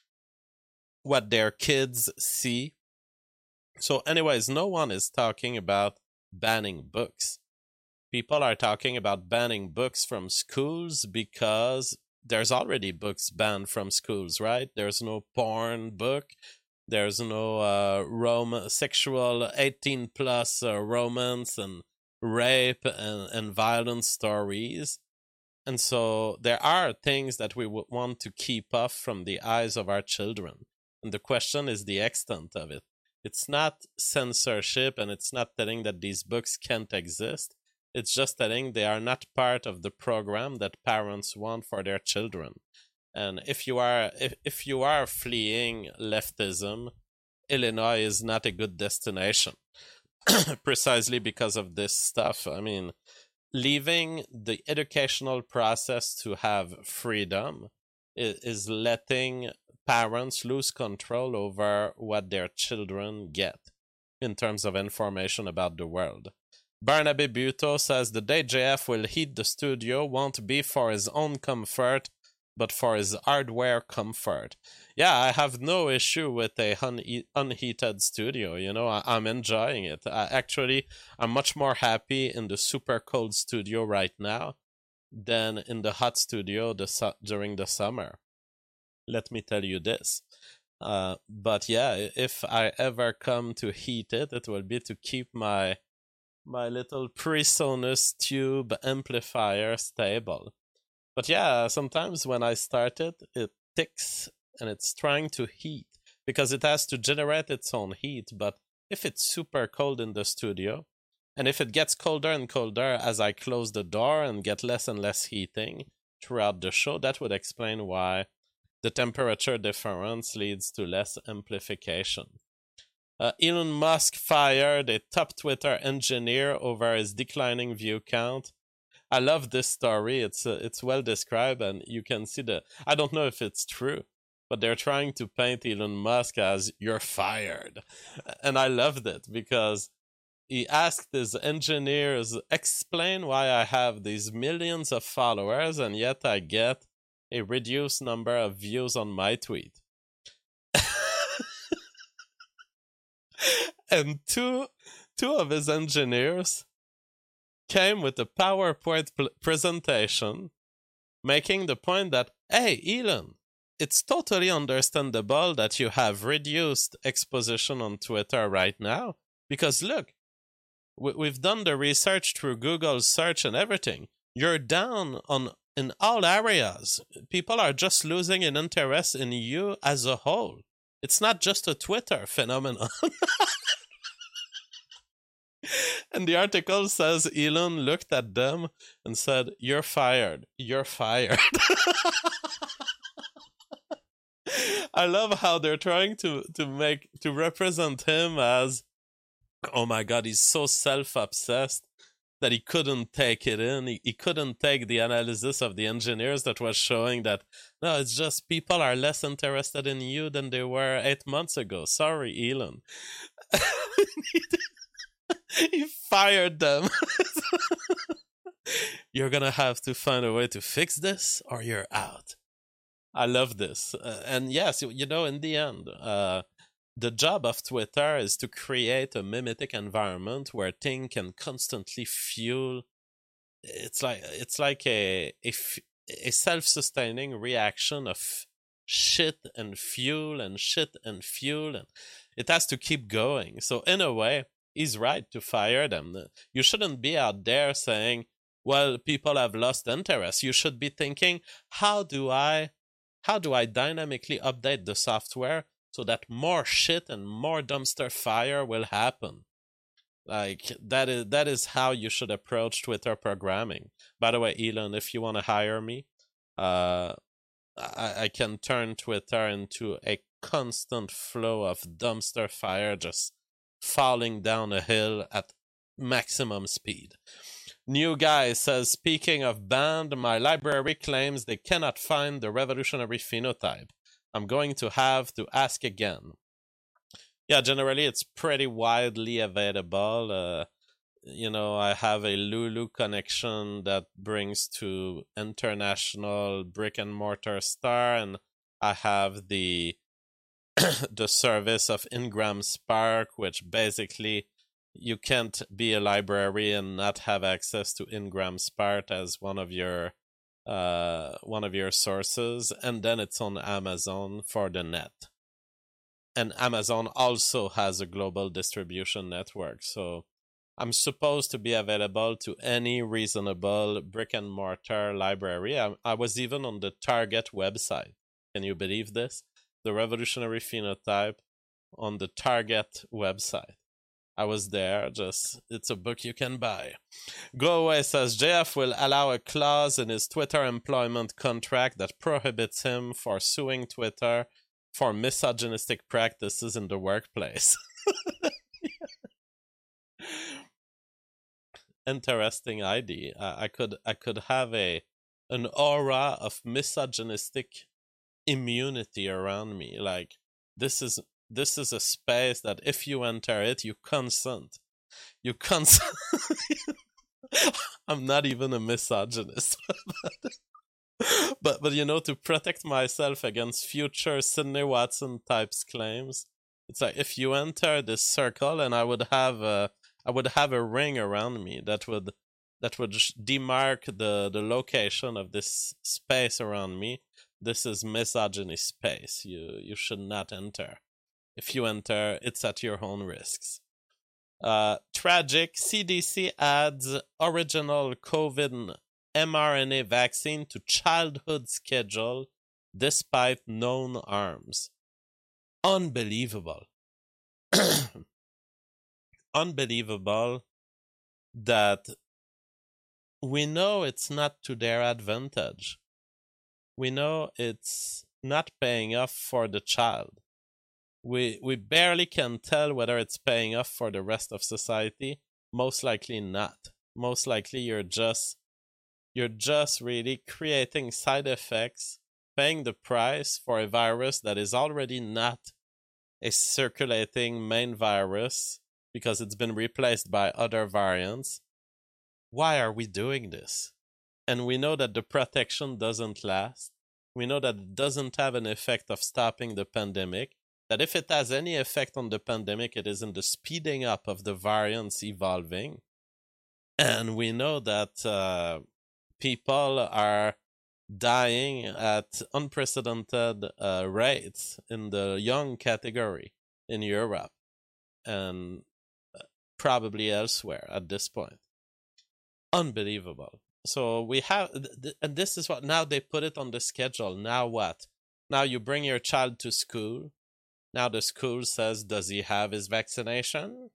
what their kids see. So anyways, no one is talking about banning books. People are talking about banning books from schools because there's already books banned from schools, right? There's no porn book. There's no sexual 18 plus romance and rape and violent stories. And so there are things that we would want to keep off from the eyes of our children. And the question is the extent of it. It's not censorship, and it's not telling that these books can't exist. It's just telling they are not part of the program that parents want for their children. And if you are fleeing leftism, Illinois is not a good destination. Precisely because of this stuff. I mean, leaving the educational process to have freedom is letting parents lose control over what their children get in terms of information about the world. Barnaby Buto says the day JF will heat the studio won't be for his own comfort, but for his hardware comfort. Yeah, I have no issue with a unheated studio. You know, I'm enjoying it. I'm much more happy in the super cold studio right now than in the hot studio during the summer. Let me tell you this. But yeah, if I ever come to heat it, it will be to keep my little PreSonus tube amplifier stable. But yeah, sometimes when I start it, it ticks and it's trying to heat because it has to generate its own heat. But if it's super cold in the studio, and if it gets colder and colder as I close the door and get less and less heating throughout the show, that would explain why the temperature difference leads to less amplification. Elon Musk fired a top Twitter engineer over his declining view count. I love this story. It's well described, and you can see I don't know if it's true, but they're trying to paint Elon Musk as "you're fired," and I loved it because he asked his engineers, "Explain why I have these millions of followers and yet I get a reduced number of views on my tweet." And two of his engineers came with a PowerPoint presentation making the point that, hey, Elon, it's totally understandable that you have reduced exposition on Twitter right now because look, we've done the research through Google search and everything. You're down in all areas. People are just losing an interest in you as a whole. It's not just a Twitter phenomenon. And the article says Elon looked at them and said, "You're fired. You're fired." I love how they're trying to represent him as, oh my God, he's so self-obsessed that he couldn't take it in. He couldn't take the analysis of the engineers that was showing that, no, it's just people are less interested in you than they were 8 months ago. Sorry, Elon. He fired them. You're gonna have to find a way to fix this or you're out. I love this. And yes, you know, in the end, the job of Twitter is to create a mimetic environment where things can constantly fuel. It's like a self-sustaining reaction of shit and fuel and shit and fuel, and it has to keep going. So in a way, he's right to fire them. You shouldn't be out there saying, well, people have lost interest. You should be thinking, how do I dynamically update the software so that more shit and more dumpster fire will happen? Like, that is how you should approach Twitter programming. By the way, Elon, if you want to hire me, I can turn Twitter into a constant flow of dumpster fire just falling down a hill at maximum speed. New Guy says, speaking of banned, my library claims they cannot find the revolutionary phenotype. I'm going to have to ask again. Yeah, generally it's pretty widely available. I have a Lulu connection that brings to international brick and mortar store, and I have the the service of Ingram Spark, which basically you can't be a library and not have access to Ingram Spark as one of your sources, and then it's on Amazon for the net. And Amazon also has a global distribution network, so I'm supposed to be available to any reasonable brick and mortar library. I was even on the Target website. Can you believe this? The Revolutionary Phenotype on the Target website. I was there, it's a book you can buy. Go Away says, JF will allow a clause in his Twitter employment contract that prohibits him for suing Twitter for misogynistic practices in the workplace. Interesting idea. I could have an aura of misogynistic immunity around me. Like this is a space that if you enter it, you consent. I'm not even a misogynist. But to protect myself against future Sidney Watson types claims, it's like if you enter this circle, and I would have a ring around me that would demark the location of this space around me. This is misogyny space. You should not enter. If you enter, it's at your own risks. Tragic. CDC adds original COVID mRNA vaccine to childhood schedule despite known harms. Unbelievable. Unbelievable that we know it's not to their advantage. We know it's not paying off for the child. We barely can tell whether it's paying off for the rest of society. Most likely not. Most likely you're just really creating side effects, paying the price for a virus that is already not a circulating main virus because it's been replaced by other variants. Why are we doing this? And we know that the protection doesn't last. We know that it doesn't have an effect of stopping the pandemic. That if it has any effect on the pandemic, it is in the speeding up of the variants evolving. And we know that people are dying at unprecedented rates in the young category in Europe and probably elsewhere at this point. Unbelievable. So we have, and this is what, now they put it on the schedule. Now what? Now you bring your child to school. Now the school says, does he have his vaccination?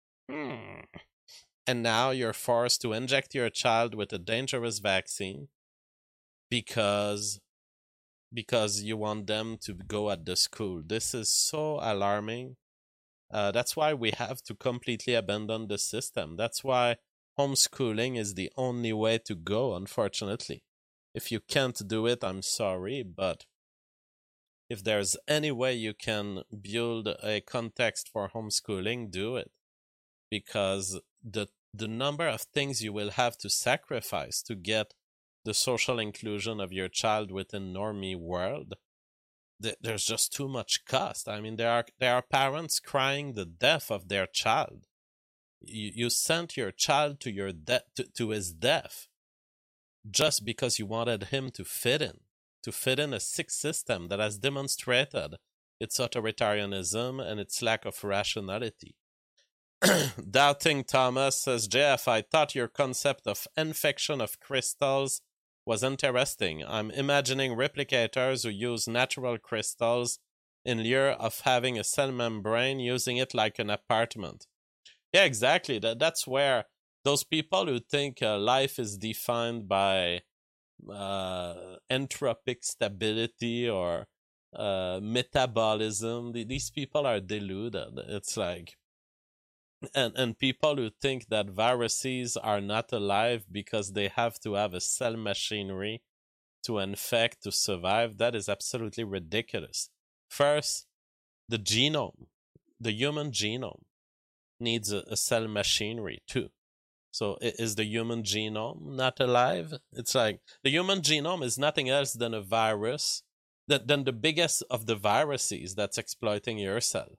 And now you're forced to inject your child with a dangerous vaccine because you want them to go at the school. This is so alarming. That's why we have to completely abandon the system. That's why homeschooling is the only way to go, unfortunately. If you can't do it, I'm sorry, but if there's any way you can build a context for homeschooling, do it. Because the number of things you will have to sacrifice to get the social inclusion of your child within normie world, there's just too much cost. I mean, there are parents crying the death of their child. You sent your child to his death just because you wanted him to fit in a sick system that has demonstrated its authoritarianism and its lack of rationality. Doubting Thomas says, JF, I thought your concept of infection of crystals was interesting. I'm imagining replicators who use natural crystals in lieu of having a cell membrane, using it like an apartment. Yeah, exactly. That's where those people who think life is defined by entropic stability or metabolism. These people are deluded. It's like, and people who think that viruses are not alive because they have to have a cell machinery to infect to survive, that is absolutely ridiculous. First, the genome, the human genome, needs a cell machinery too. So is the human genome not alive? It's like the human genome is nothing else than a virus, than the biggest of the viruses that's exploiting your cell.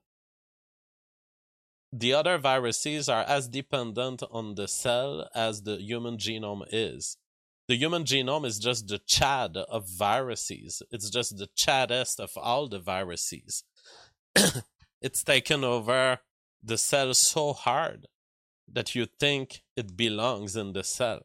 The other viruses are as dependent on the cell as the human genome is. The human genome is just the Chad of viruses. It's just the chaddest of all the viruses. It's taken over the cell so hard that you think it belongs in the cell.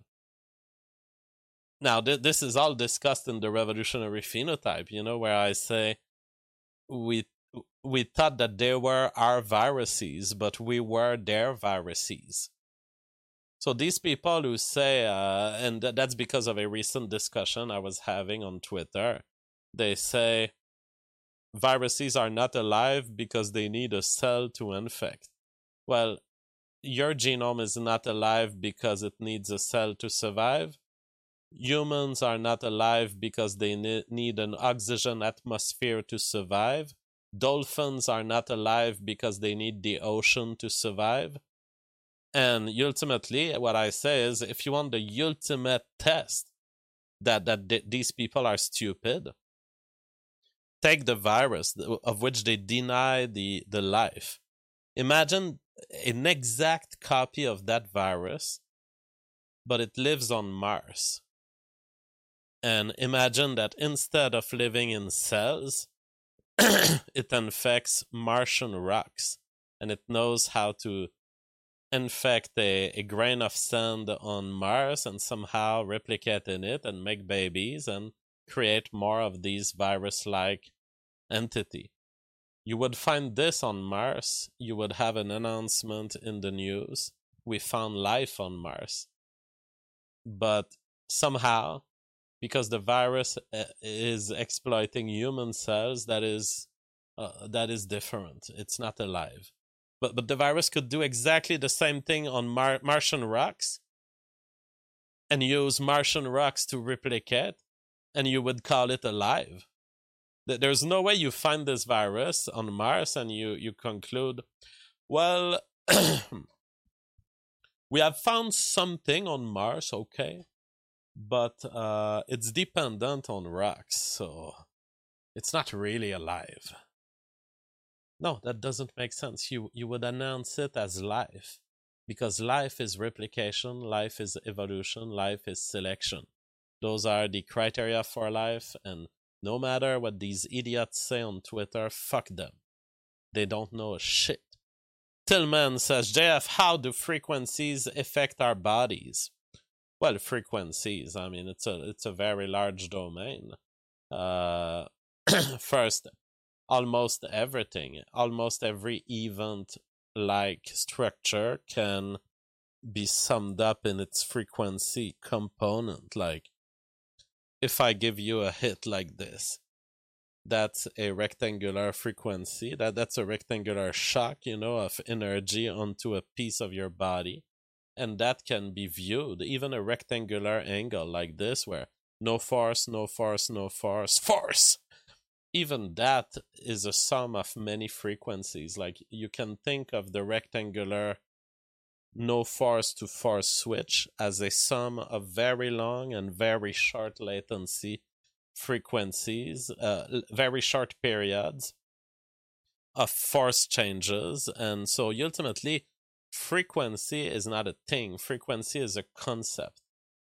Now, this is all discussed in the revolutionary phenotype, where I say we thought that they were our viruses, but we were their viruses. So these people who say, and that's because of a recent discussion I was having on Twitter, they say viruses are not alive because they need a cell to infect. Well, your genome is not alive because it needs a cell to survive. Humans are not alive because they need an oxygen atmosphere to survive. Dolphins are not alive because they need the ocean to survive. And ultimately, what I say is, if you want the ultimate test that these people are stupid, take the virus of which they deny the life. Imagine an exact copy of that virus, but it lives on Mars. And imagine that instead of living in cells, it infects Martian rocks, and it knows how to infect a grain of sand on Mars and somehow replicate in it and make babies and create more of these virus-like entity. You would find this on Mars. You would have an announcement in the news. We found life on Mars. But somehow, because the virus is exploiting human cells, that is different. It's not alive. But the virus could do exactly the same thing on Martian rocks and use Martian rocks to replicate, and you would call it alive. There's no way you find this virus on Mars and you conclude, well, we have found something on Mars, okay, but it's dependent on rocks, so it's not really alive. No, that doesn't make sense. You would announce it as life, because life is replication, life is evolution, life is selection. Those are the criteria for life, and no matter what these idiots say on Twitter, fuck them. They don't know a shit. Tillman says, JF, how do frequencies affect our bodies? Well, frequencies, I mean, it's a very large domain. First, almost everything, almost every event-like structure can be summed up in its frequency component. Like, if I give you a hit like this, that's a rectangular frequency. That's a rectangular shock, of energy onto a piece of your body. And that can be viewed, even a rectangular angle like this, where no force, no force, no force, force! Even that is a sum of many frequencies. Like, you can think of the rectangular no force to force switch as a sum of very long and very short latency frequencies, very short periods of force changes. And so ultimately, frequency is not a thing. Frequency is a concept.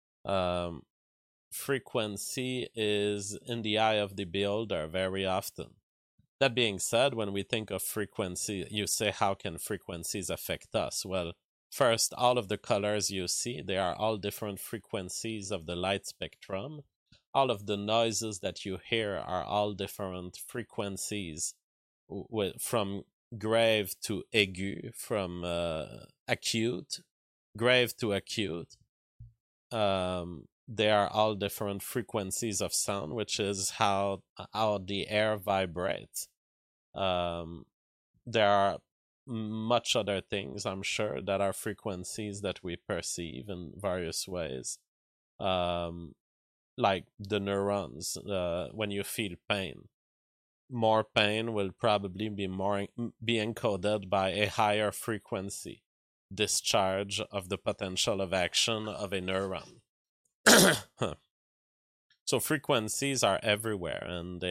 Frequency is in the eye of the beholder very often. That being said, when we think of frequency, you say, how can frequencies affect us? Well, first, all of the colors you see, they are all different frequencies of the light spectrum. All of the noises that you hear are all different frequencies, from grave to aigu, from acute, grave to acute. they are all different frequencies of sound, which is how the air vibrates. There are much other things, I'm sure, that are frequencies that we perceive in various ways. Like the neurons, when you feel pain. More pain will probably be encoded by a higher frequency discharge of the potential of action of a neuron. So frequencies are everywhere, and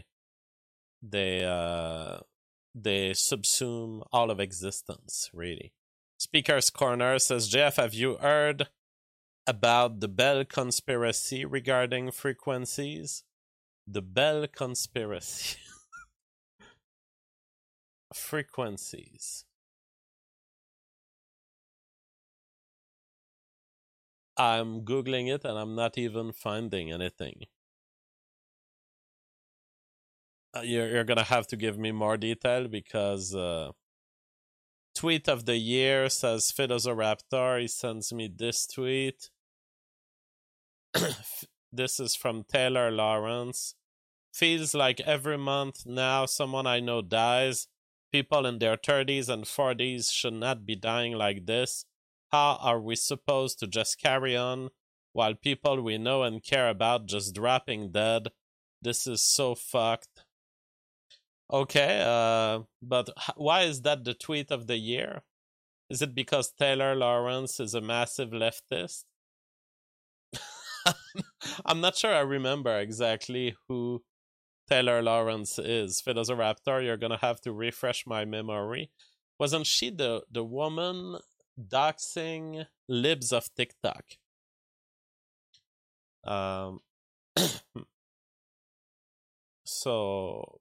they subsume all of existence, really. Speaker's Corner says, Jeff, have you heard about the Bell conspiracy regarding frequencies? The Bell conspiracy. Frequencies. I'm Googling it and I'm not even finding anything. You're gonna have to give me more detail because tweet of the year says Philosopher. He sends me this tweet. This is from Taylor Lawrence. Feels like every month now someone I know dies. People in their 30s and 40s should not be dying like this. How are we supposed to just carry on while people we know and care about just dropping dead? This is so fucked. Okay, but why is that the tweet of the year? Is it because Taylor Lawrence is a massive leftist? I'm not sure I remember exactly who Taylor Lawrence is. Philosopher, you're gonna have to refresh my memory. Wasn't she the woman doxing libs of TikTok? So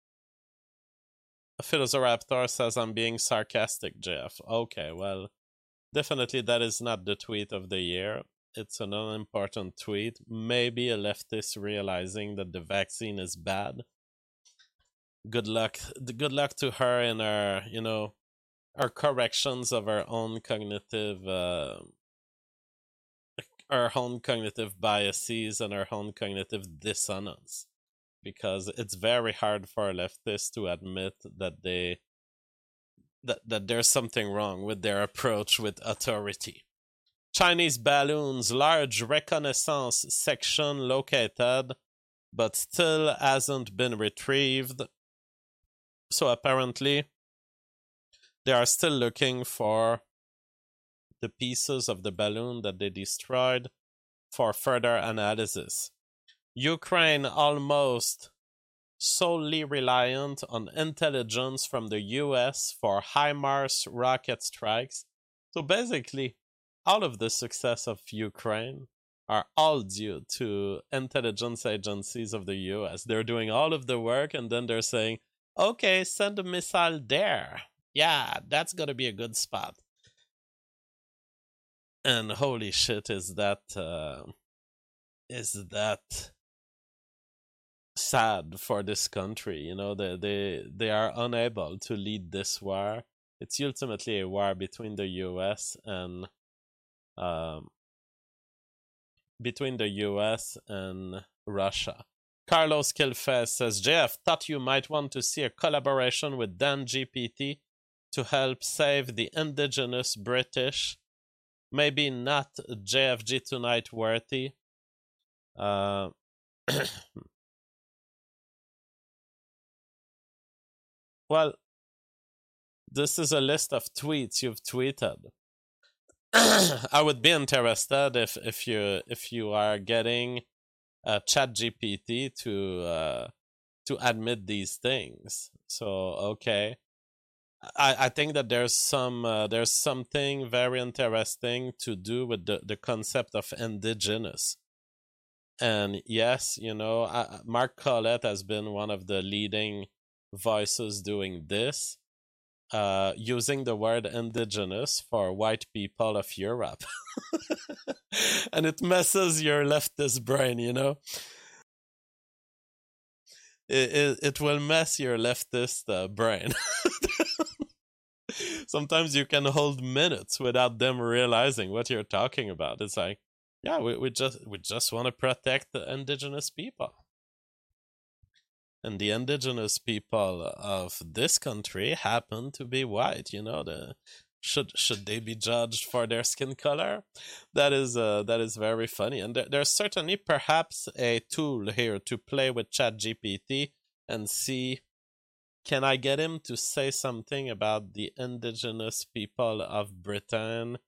Philosopher says I'm being sarcastic, Jeff. Okay, well, definitely that is not the tweet of the year. It's an unimportant tweet. Maybe a leftist realizing that the vaccine is bad. Good luck. Good luck to her in her, her corrections of her own cognitive, biases and her own cognitive dissonance. Because it's very hard for leftists to admit that that there's something wrong with their approach with authority. Chinese balloons, large reconnaissance section located, but still hasn't been retrieved. So apparently, they are still looking for the pieces of the balloon that they destroyed for further analysis. Ukraine almost solely reliant on intelligence from the US for HIMARS rocket strikes. So basically, all of the success of Ukraine are all due to intelligence agencies of the US. They're doing all of the work and then they're saying, okay, send a missile there. Yeah, that's going to be a good spot. And holy shit, is that sad for this country. They are unable to lead this war. It's ultimately a war between the US and Russia. Carlos Kilfes says, JF, thought you might want to see a collaboration with Dan GPT to help save the indigenous British. Maybe not JFG Tonight worthy. Well, this is a list of tweets you've tweeted. I would be interested if you are getting ChatGPT to admit these things. So okay, I think that there's something very interesting to do with the concept of indigenous. And yes, Mark Collett has been one of the leading voices doing this, using the word indigenous for white people of Europe. And it messes your leftist brain, It will mess your leftist brain. Sometimes you can hold minutes without them realizing what you're talking about. It's like, Yeah, we just want to protect the indigenous people. And the indigenous people of this country happen to be white. Should they be judged for their skin color? That is very funny. And there's certainly perhaps a tool here to play with ChatGPT and see, can I get him to say something about the indigenous people of Britain?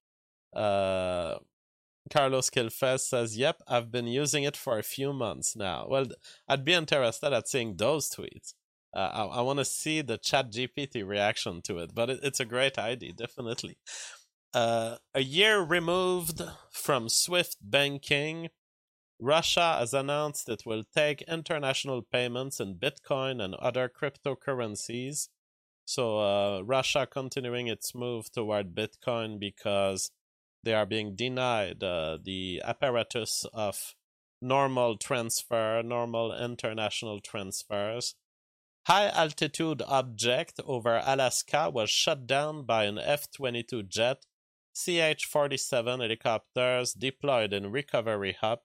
Carlos Kilfes says, yep, I've been using it for a few months now. Well, I'd be interested at seeing those tweets. I want to see the ChatGPT reaction to it, but it's a great idea, definitely. A year removed from SWIFT banking, Russia has announced it will take international payments in Bitcoin and other cryptocurrencies. So Russia continuing its move toward Bitcoin because they are being denied the apparatus of normal international transfers. High-altitude object over Alaska was shot down by an F-22 jet. CH-47 helicopters deployed in recovery hub.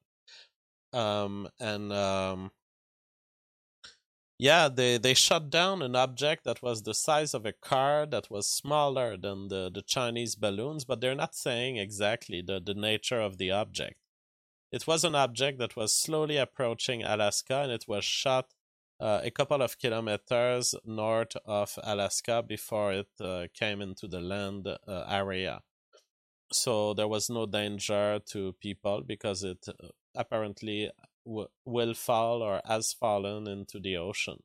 They shot down an object that was the size of a car, that was smaller than the Chinese balloons, but they're not saying exactly the nature of the object. It was an object that was slowly approaching Alaska, and it was shot a couple of kilometers north of Alaska before it came into the land area. So there was no danger to people because it apparently will fall or has fallen into the ocean.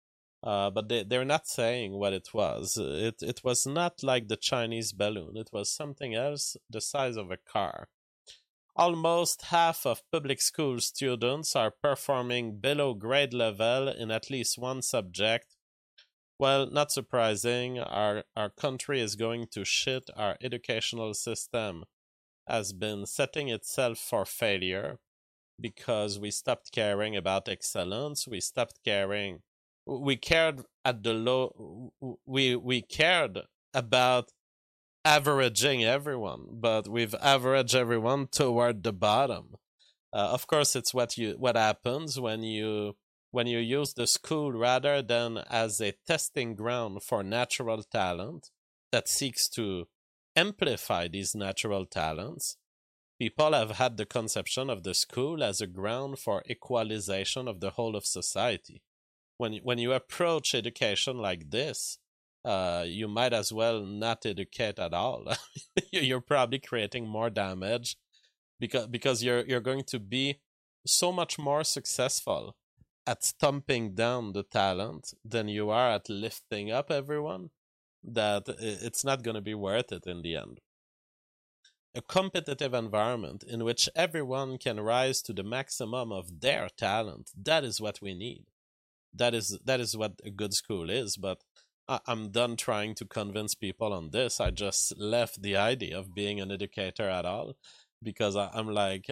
But they're not saying what it was. It was not like the Chinese balloon. It was something else the size of a car. Almost half of public school students are performing below grade level in at least one subject. Well, not surprising, our country is going to shit. Our educational system has been setting itself for failure because we stopped caring about excellence. We stopped caring. We cared at the low. We cared about averaging everyone, but we've averaged everyone toward the bottom. Of course, it's what happens when you use the school rather than as a testing ground for natural talent that seeks to amplify these natural talents. People have had the conception of the school as a ground for equalization of the whole of society. When you approach education like this, you might as well not educate at all. You're probably creating more damage because you're going to be so much more successful at stomping down the talent than you are at lifting up everyone, that it's not going to be worth it in the end. A competitive environment in which everyone can rise to the maximum of their talent, that is what we need. That is what a good school is, but I'm done trying to convince people on this. I just left the idea of being an educator at all because I'm like,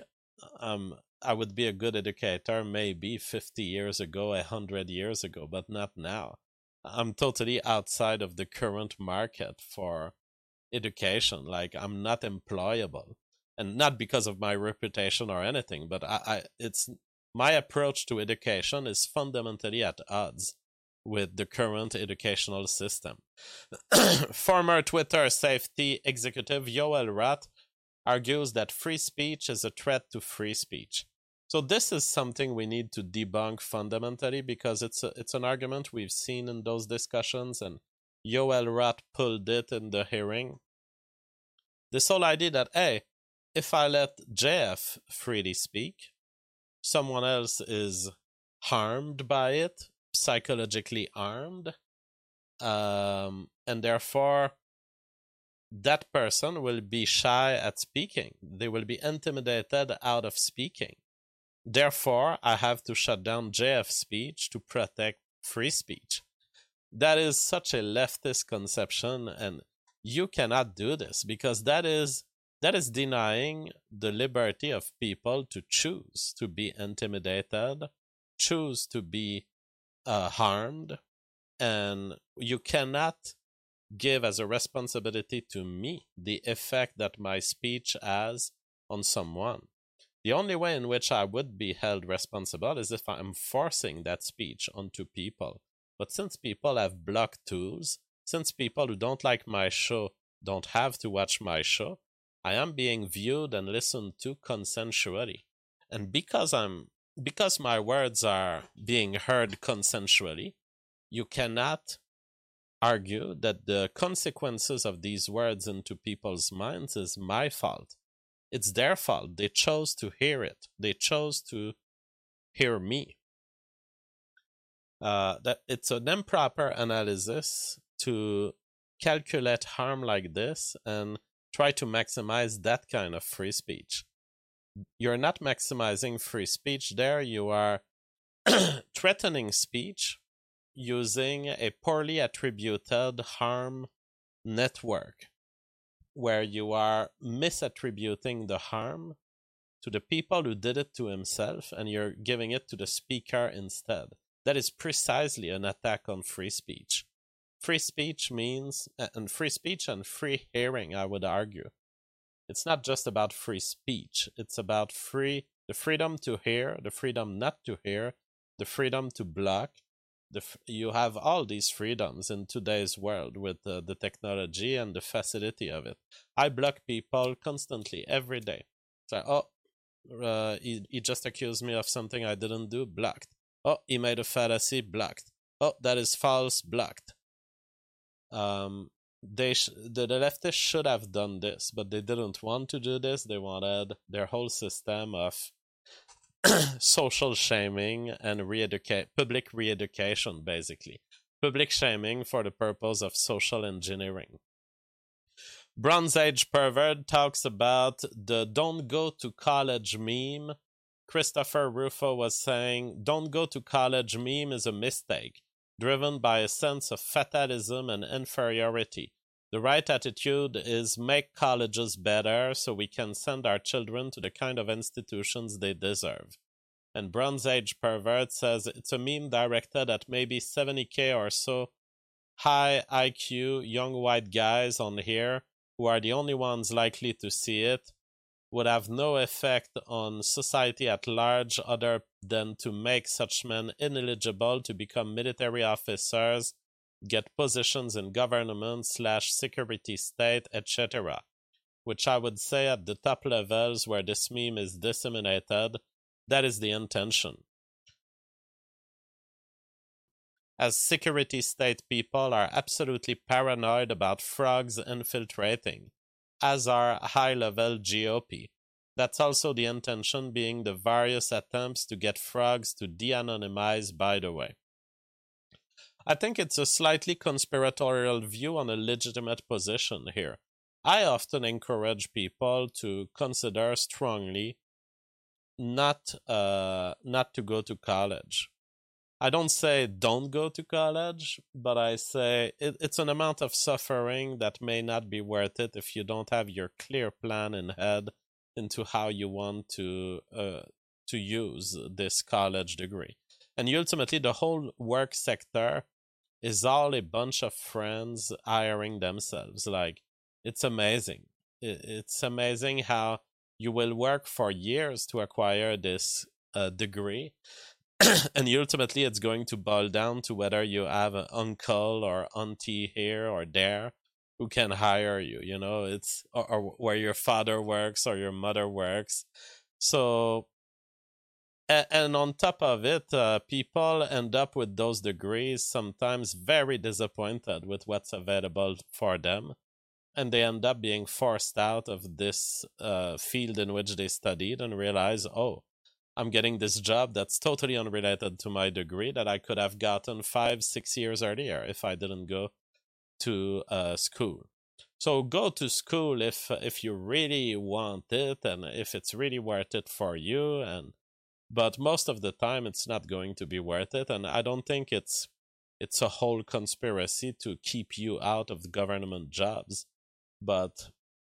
I would be a good educator maybe 50 years ago, 100 years ago, but not now. I'm totally outside of the current market for education. Like, I'm not employable, and not because of my reputation or anything, but it's my approach to education is fundamentally at odds with the current educational system. Former Twitter safety executive Yoel Roth argues that free speech is a threat to free speech. So this is something we need to debunk fundamentally because it's an argument we've seen in those discussions, and Yoel Roth pulled it in the hearing. This whole idea that, hey, if I let JF freely speak, someone else is harmed by it, psychologically armed, and therefore that person will be shy at speaking. They will be intimidated out of speaking. Therefore, I have to shut down JF's speech to protect free speech. That is such a leftist conception, and you cannot do this because that is denying the liberty of people to choose to be intimidated, choose to be harmed, and you cannot give as a responsibility to me the effect that my speech has on someone. The only way in which I would be held responsible is if I'm forcing that speech onto people. But since people have block tools, since people who don't like my show don't have to watch my show, I am being viewed and listened to consensually. And because my words are being heard consensually, you cannot argue that the consequences of these words into people's minds is my fault. It's their fault. They chose to hear it. They chose to hear me. That it's an improper analysis to calculate harm like this and try to maximize that kind of free speech. You're not maximizing free speech there. You are threatening speech using a poorly attributed harm network where you are misattributing the harm to the people who did it to himself and you're giving it to the speaker instead. That is precisely an attack on free speech. Free speech means, and free speech and free hearing, I would argue. It's not just about free speech. It's about the freedom to hear, the freedom not to hear, the freedom to block. You have all these freedoms in today's world with the technology and the facility of it. I block people constantly, every day. So, he just accused me of something I didn't do, blocked. Oh, he made a fallacy, blocked. Oh, that is false, blocked. The leftists should have done this, but they didn't want to do this. They wanted their whole system of social shaming and public re-education, basically. Public shaming for the purpose of social engineering. Bronze Age Pervert talks about the don't go to college meme. Christopher Rufo was saying, don't go to college meme is a mistake, driven by a sense of fatalism and inferiority. The right attitude is make colleges better so we can send our children to the kind of institutions they deserve. And Bronze Age Pervert says it's a meme directed at maybe 70K or so high IQ young white guys on here who are the only ones likely to see it, would have no effect on society at large other than to make such men ineligible to become military officers, get positions in government/security state, etc. Which I would say at the top levels where this meme is disseminated, that is the intention. As security state people are absolutely paranoid about frogs infiltrating, as are high-level GOP. That's also the intention, being the various attempts to get frogs to de-anonymize, by the way. I think it's a slightly conspiratorial view on a legitimate position here. I often encourage people to consider strongly not to go to college. I don't say don't go to college, but I say it's an amount of suffering that may not be worth it if you don't have your clear plan in head into how you want to use this college degree. And ultimately, the whole work sector is all a bunch of friends hiring themselves. Like, it's amazing. It's amazing how you will work for years to acquire this degree. And ultimately, it's going to boil down to whether you have an uncle or auntie here or there who can hire you, you know, it's or where your father works or your mother works. So, and on top of it, people end up with those degrees sometimes very disappointed with what's available for them. And they end up being forced out of this field in which they studied and realize, oh, I'm getting this job that's totally unrelated to my degree that I could have gotten 5-6 years earlier if I didn't go to school. So go to school if you really want it and if it's really worth it for you. But most of the time, it's not going to be worth it. And I don't think it's a whole conspiracy to keep you out of the government jobs. But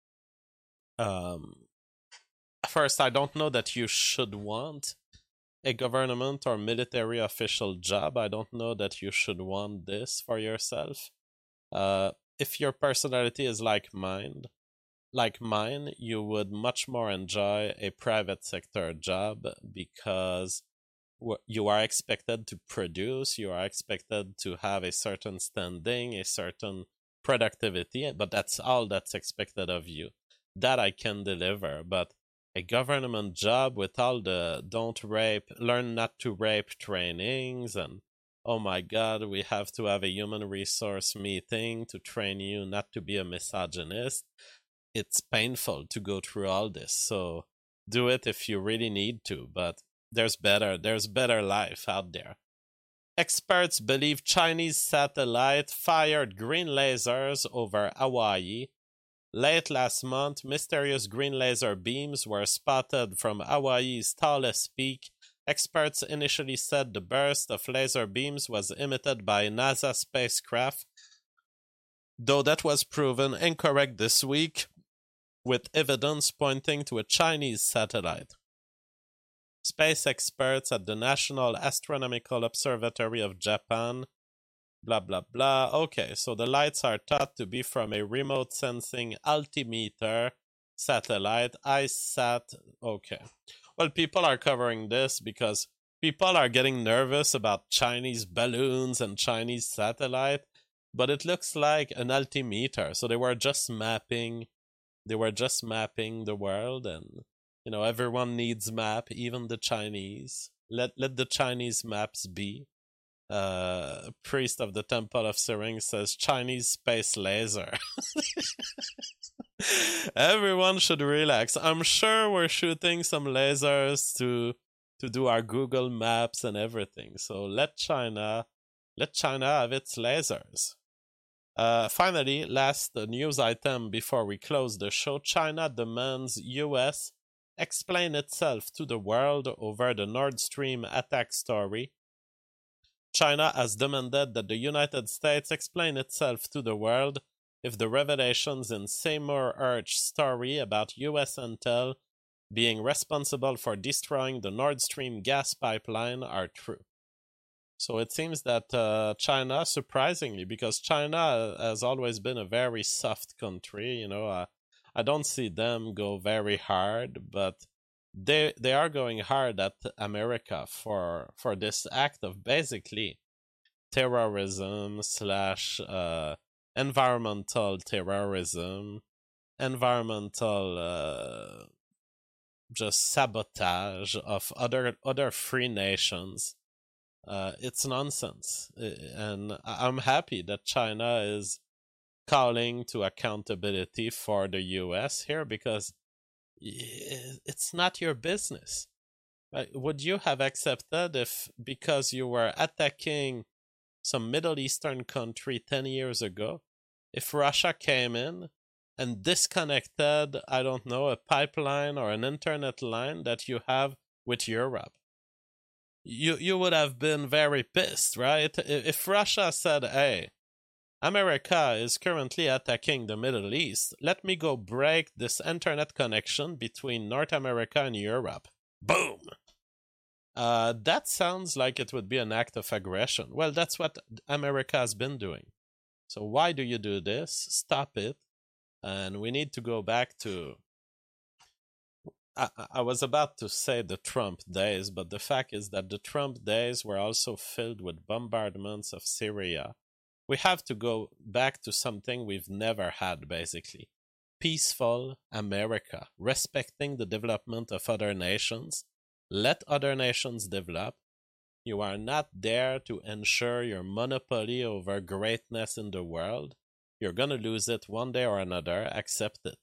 first, I don't know that you should want a government or military official job. I don't know that you should want this for yourself. If your personality is like mine, like mine, you would much more enjoy a private sector job because you are expected to produce, you are expected to have a certain standing, a certain productivity, but that's all that's expected of you. That I can deliver, but a government job with all the don't rape, learn not to rape trainings, and oh my god, we have to have a human resource meeting to train you not to be a misogynist. It's painful to go through all this, so do it if you really need to, but there's better life out there. Experts believe Chinese satellite fired green lasers over Hawaii. Late last month, mysterious green laser beams were spotted from Hawaii's tallest peak. Experts initially said the burst of laser beams was emitted by a NASA spacecraft, though that was proven incorrect this week, with evidence pointing to a Chinese satellite. Space experts at the National Astronomical Observatory of Japan, blah, blah, blah. Okay, so the lights are thought to be from a remote sensing altimeter satellite, ICESat. Okay. Well, people are covering this because people are getting nervous about Chinese balloons and Chinese satellite, but it looks like an altimeter. So they were just mapping the world, and everyone needs map, even the Chinese. Let the Chinese maps be. Priest of the Temple of Syrinx says Chinese space laser. Everyone should relax. I'm sure we're shooting some lasers to do our Google Maps and everything. So let China have its lasers. Finally, last news item before we close the show. China demands US explain itself to the world over the Nord Stream attack story. China has demanded that the United States explain itself to the world if the revelations in Seymour Hersh's story about US intel being responsible for destroying the Nord Stream gas pipeline are true. So it seems that China, surprisingly, because China has always been a very soft country, I don't see them go very hard, but they are going hard at America for this act of basically terrorism / environmental terrorism, environmental just sabotage of other free nations. It's nonsense, and I'm happy that China is calling to accountability for the US here, because it's not your business. Would you have accepted if, because you were attacking some Middle Eastern country 10 years ago, if Russia came in and disconnected, I don't know, a pipeline or an internet line that you have with Europe? You would have been very pissed, right? If Russia said, hey, America is currently attacking the Middle East, let me go break this internet connection between North America and Europe. Boom! That sounds like it would be an act of aggression. Well, that's what America has been doing. So why do you do this? Stop it. And we need to go back to... I was about to say the Trump days, but the fact is that the Trump days were also filled with bombardments of Syria. We have to go back to something we've never had, basically. Peaceful America, respecting the development of other nations. Let other nations develop. You are not there to ensure your monopoly over greatness in the world. You're going to lose it one day or another. Accept it.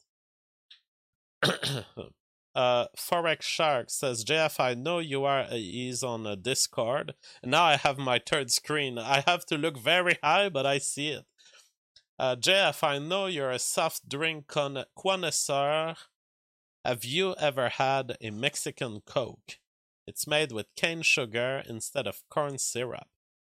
Forex Shark says, JF, I know you are he's on a Discord. Now I have my third screen. I have to look very high, but I see it. JF, I know you're a soft drink connoisseur. Have you ever had a Mexican Coke? It's made with cane sugar instead of corn syrup.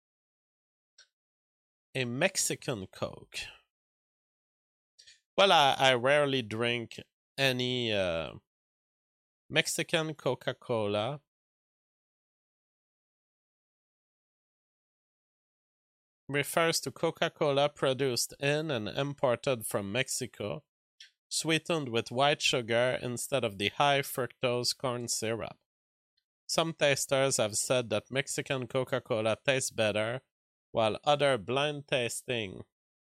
A Mexican Coke. Well, I rarely drink any Mexican Coca-Cola. Refers to Coca-Cola produced in and imported from Mexico. sweetened with white sugar instead of the high fructose corn syrup. Some tasters have said that Mexican Coca-Cola tastes better, while other blind tasting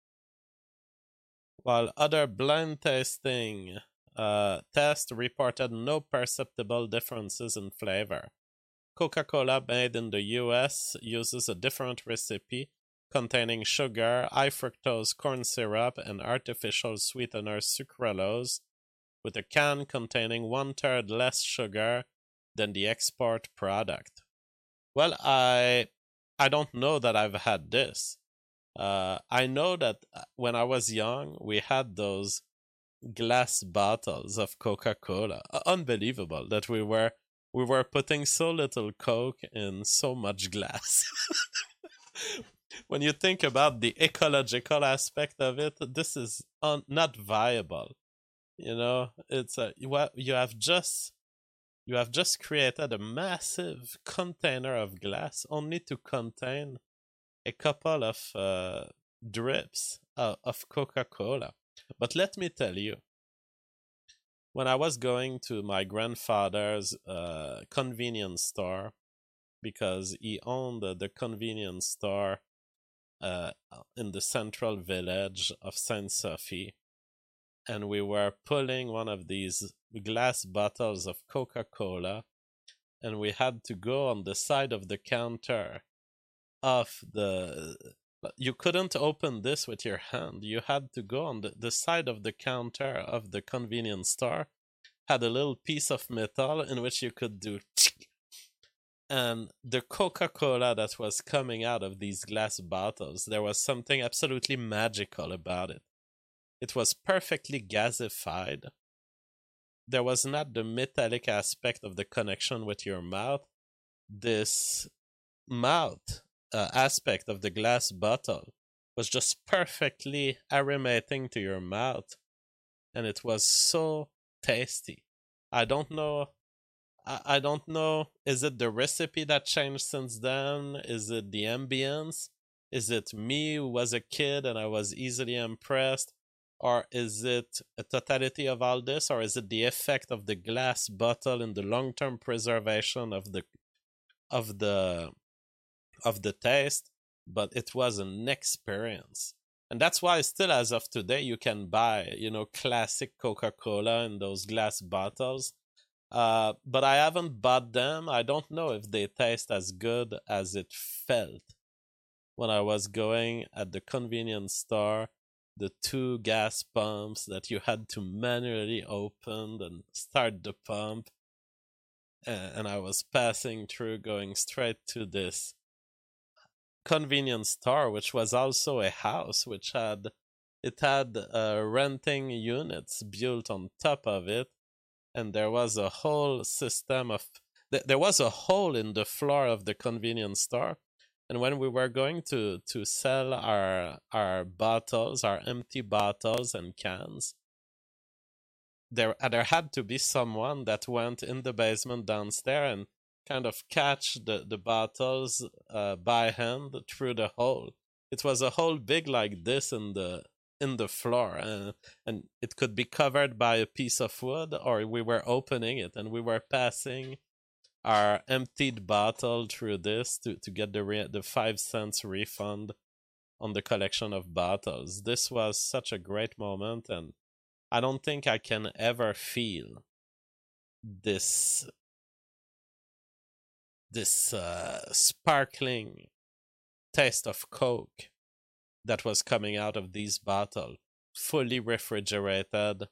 tests reported no perceptible differences in flavor. Coca-Cola made in the US uses a different recipe containing sugar, high fructose corn syrup, and artificial sweetener sucralose, with a can containing 1/3 less sugar than the export product. Well, I don't know that I've had this. I know that when I was young, we had those glass bottles of Coca-Cola. Unbelievable that we were putting so little Coke in so much glass. When you think about the ecological aspect of it, this is not viable. You know, it's you have just created a massive container of glass only to contain a couple of drips of Coca-Cola. But let me tell you, when I was going to my grandfather's convenience store, because he owned the convenience store in the central village of Saint Sophie, and we were pulling one of these glass bottles of Coca-Cola, and we had to go on the side of the counter of the... You couldn't open this with your hand. You had to go on the side of the counter of the convenience store, had a little piece of metal in which you could do... And the Coca-Cola that was coming out of these glass bottles, there was something absolutely magical about it. It was perfectly gasified. There was not the metallic aspect of the connection with your mouth. This mouth aspect of the glass bottle was just perfectly aromating to your mouth. And it was so tasty. I don't know. Is it the recipe that changed since then? Is it the ambience? Is it me who was a kid and I was easily impressed? Or is it a totality of all this? Or is it the effect of the glass bottle in the long-term preservation of the taste? But it was an experience. And that's why still as of today you can buy, classic Coca-Cola in those glass bottles. But I haven't bought them. I don't know if they taste as good as it felt when I was going at the convenience store. The 2 gas pumps that you had to manually open and start the pump. And I was passing through, going straight to this convenience store, which was also a house, which had renting units built on top of it. And there was a whole system of... There was a hole in the floor of the convenience store. And when we were going to sell our bottles, our empty bottles and cans, there had to be someone that went in the basement downstairs and kind of catch the bottles by hand through the hole. It was a hole big like this in the floor, and it could be covered by a piece of wood, or we were opening it and we were passing our emptied bottle through this to get the 5 cents refund on the collection of bottles. This was such a great moment, and I don't think I can ever feel this sparkling taste of Coke that was coming out of these bottles, fully refrigerated,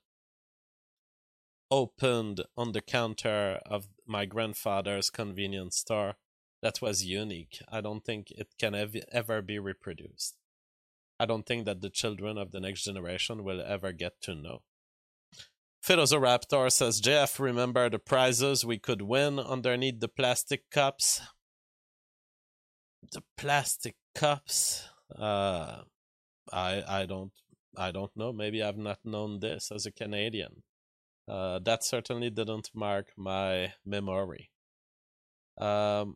opened on the counter of my grandfather's convenience store. That was unique. I don't think it can ever be reproduced. I don't think that the children of the next generation will ever get to know. Philosopher says, Jeff, remember the prizes we could win underneath the plastic cups? The plastic cups? I don't know. Maybe I've not known this as a Canadian. That certainly didn't mark my memory. Per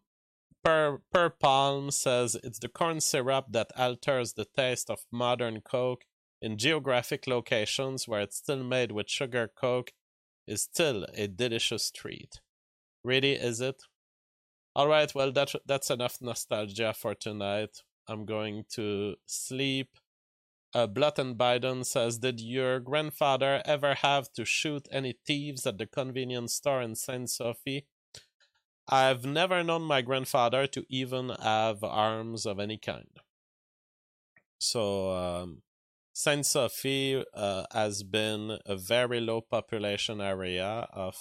Palm says, it's the corn syrup that alters the taste of modern Coke in geographic locations where it's still made with sugar coke is still a delicious treat. Really, is it? All right, well, that's enough nostalgia for tonight. I'm going to sleep. Blutton Biden says, did your grandfather ever have to shoot any thieves at the convenience store in Saint Sophie? I've never known my grandfather to even have arms of any kind. So, Saint Sophie has been a very low population area of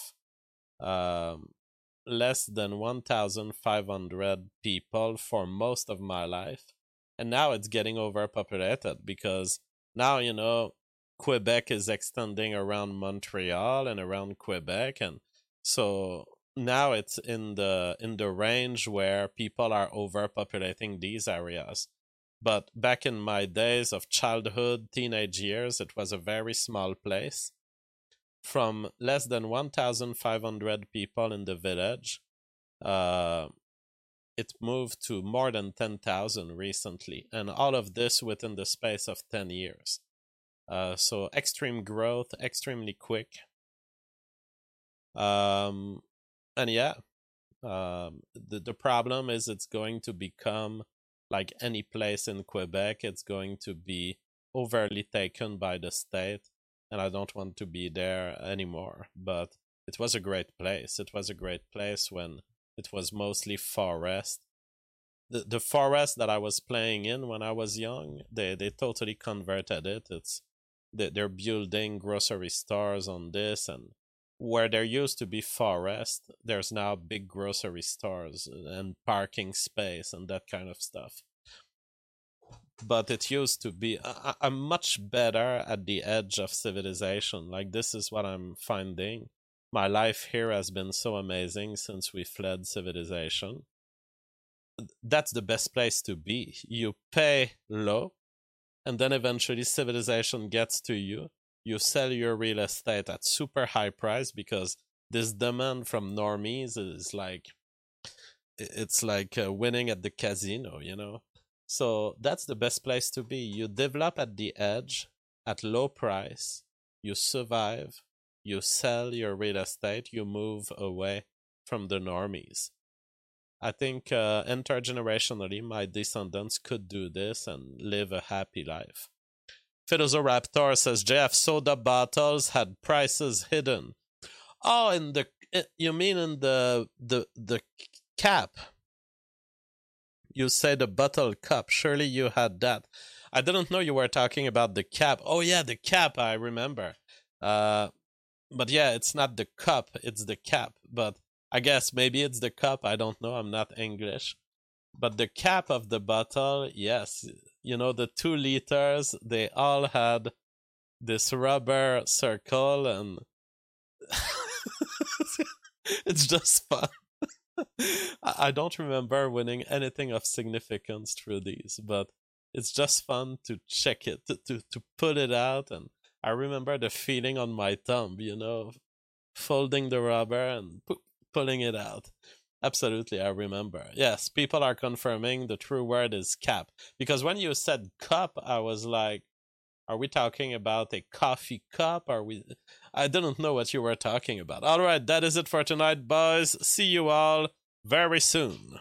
less than 1,500 people for most of my life. And now it's getting overpopulated because now, Quebec is extending around Montreal and around Quebec. And so now it's in the range where people are overpopulating these areas. But back in my days of childhood, teenage years, it was a very small place. From less than 1,500 people in the village, it moved to more than 10,000 recently, and all of this within the space of 10 years. So extreme growth, extremely quick. And yeah, the problem is it's going to become like any place in Quebec. It's going to be overly taken by the state, and I don't want to be there anymore. But it was a great place. It was a great place when it was mostly forest. The forest that I was playing in when I was young, they totally converted it. They're building grocery stores on this, and where there used to be forest, there's now big grocery stores and parking space and that kind of stuff. But it used to be, I'm much better at the edge of civilization. Like, this is what I'm finding. My life here has been so amazing since we fled civilization. That's the best place to be. You pay low, and then eventually civilization gets to you. You sell your real estate at super high price because this demand from normies is like, it's like winning at the casino, So that's the best place to be. You develop at the edge, at low price, you survive, you sell your real estate, you move away from the normies. I think intergenerationally, my descendants could do this and live a happy life. Philosopher says, JF, soda bottles had prices hidden. Oh, you mean in the cap? You say the bottle cup. Surely you had that. I didn't know you were talking about the cap. Oh yeah, the cap, I remember. But yeah, it's not the cup, it's the cap. But I guess maybe it's the cup. I don't know. I'm not English. But the cap of the bottle, yes. The 2 liters, they all had this rubber circle, and it's just fun. I don't remember winning anything of significance through these, but it's just fun to check it, to pull it out. And I remember the feeling on my thumb, folding the rubber and pulling it out. Absolutely, I remember. Yes, people are confirming the true word is cap. Because when you said cup, I was like, are we talking about a coffee cup? I didn't know what you were talking about. All right, that is it for tonight, boys. See you all very soon.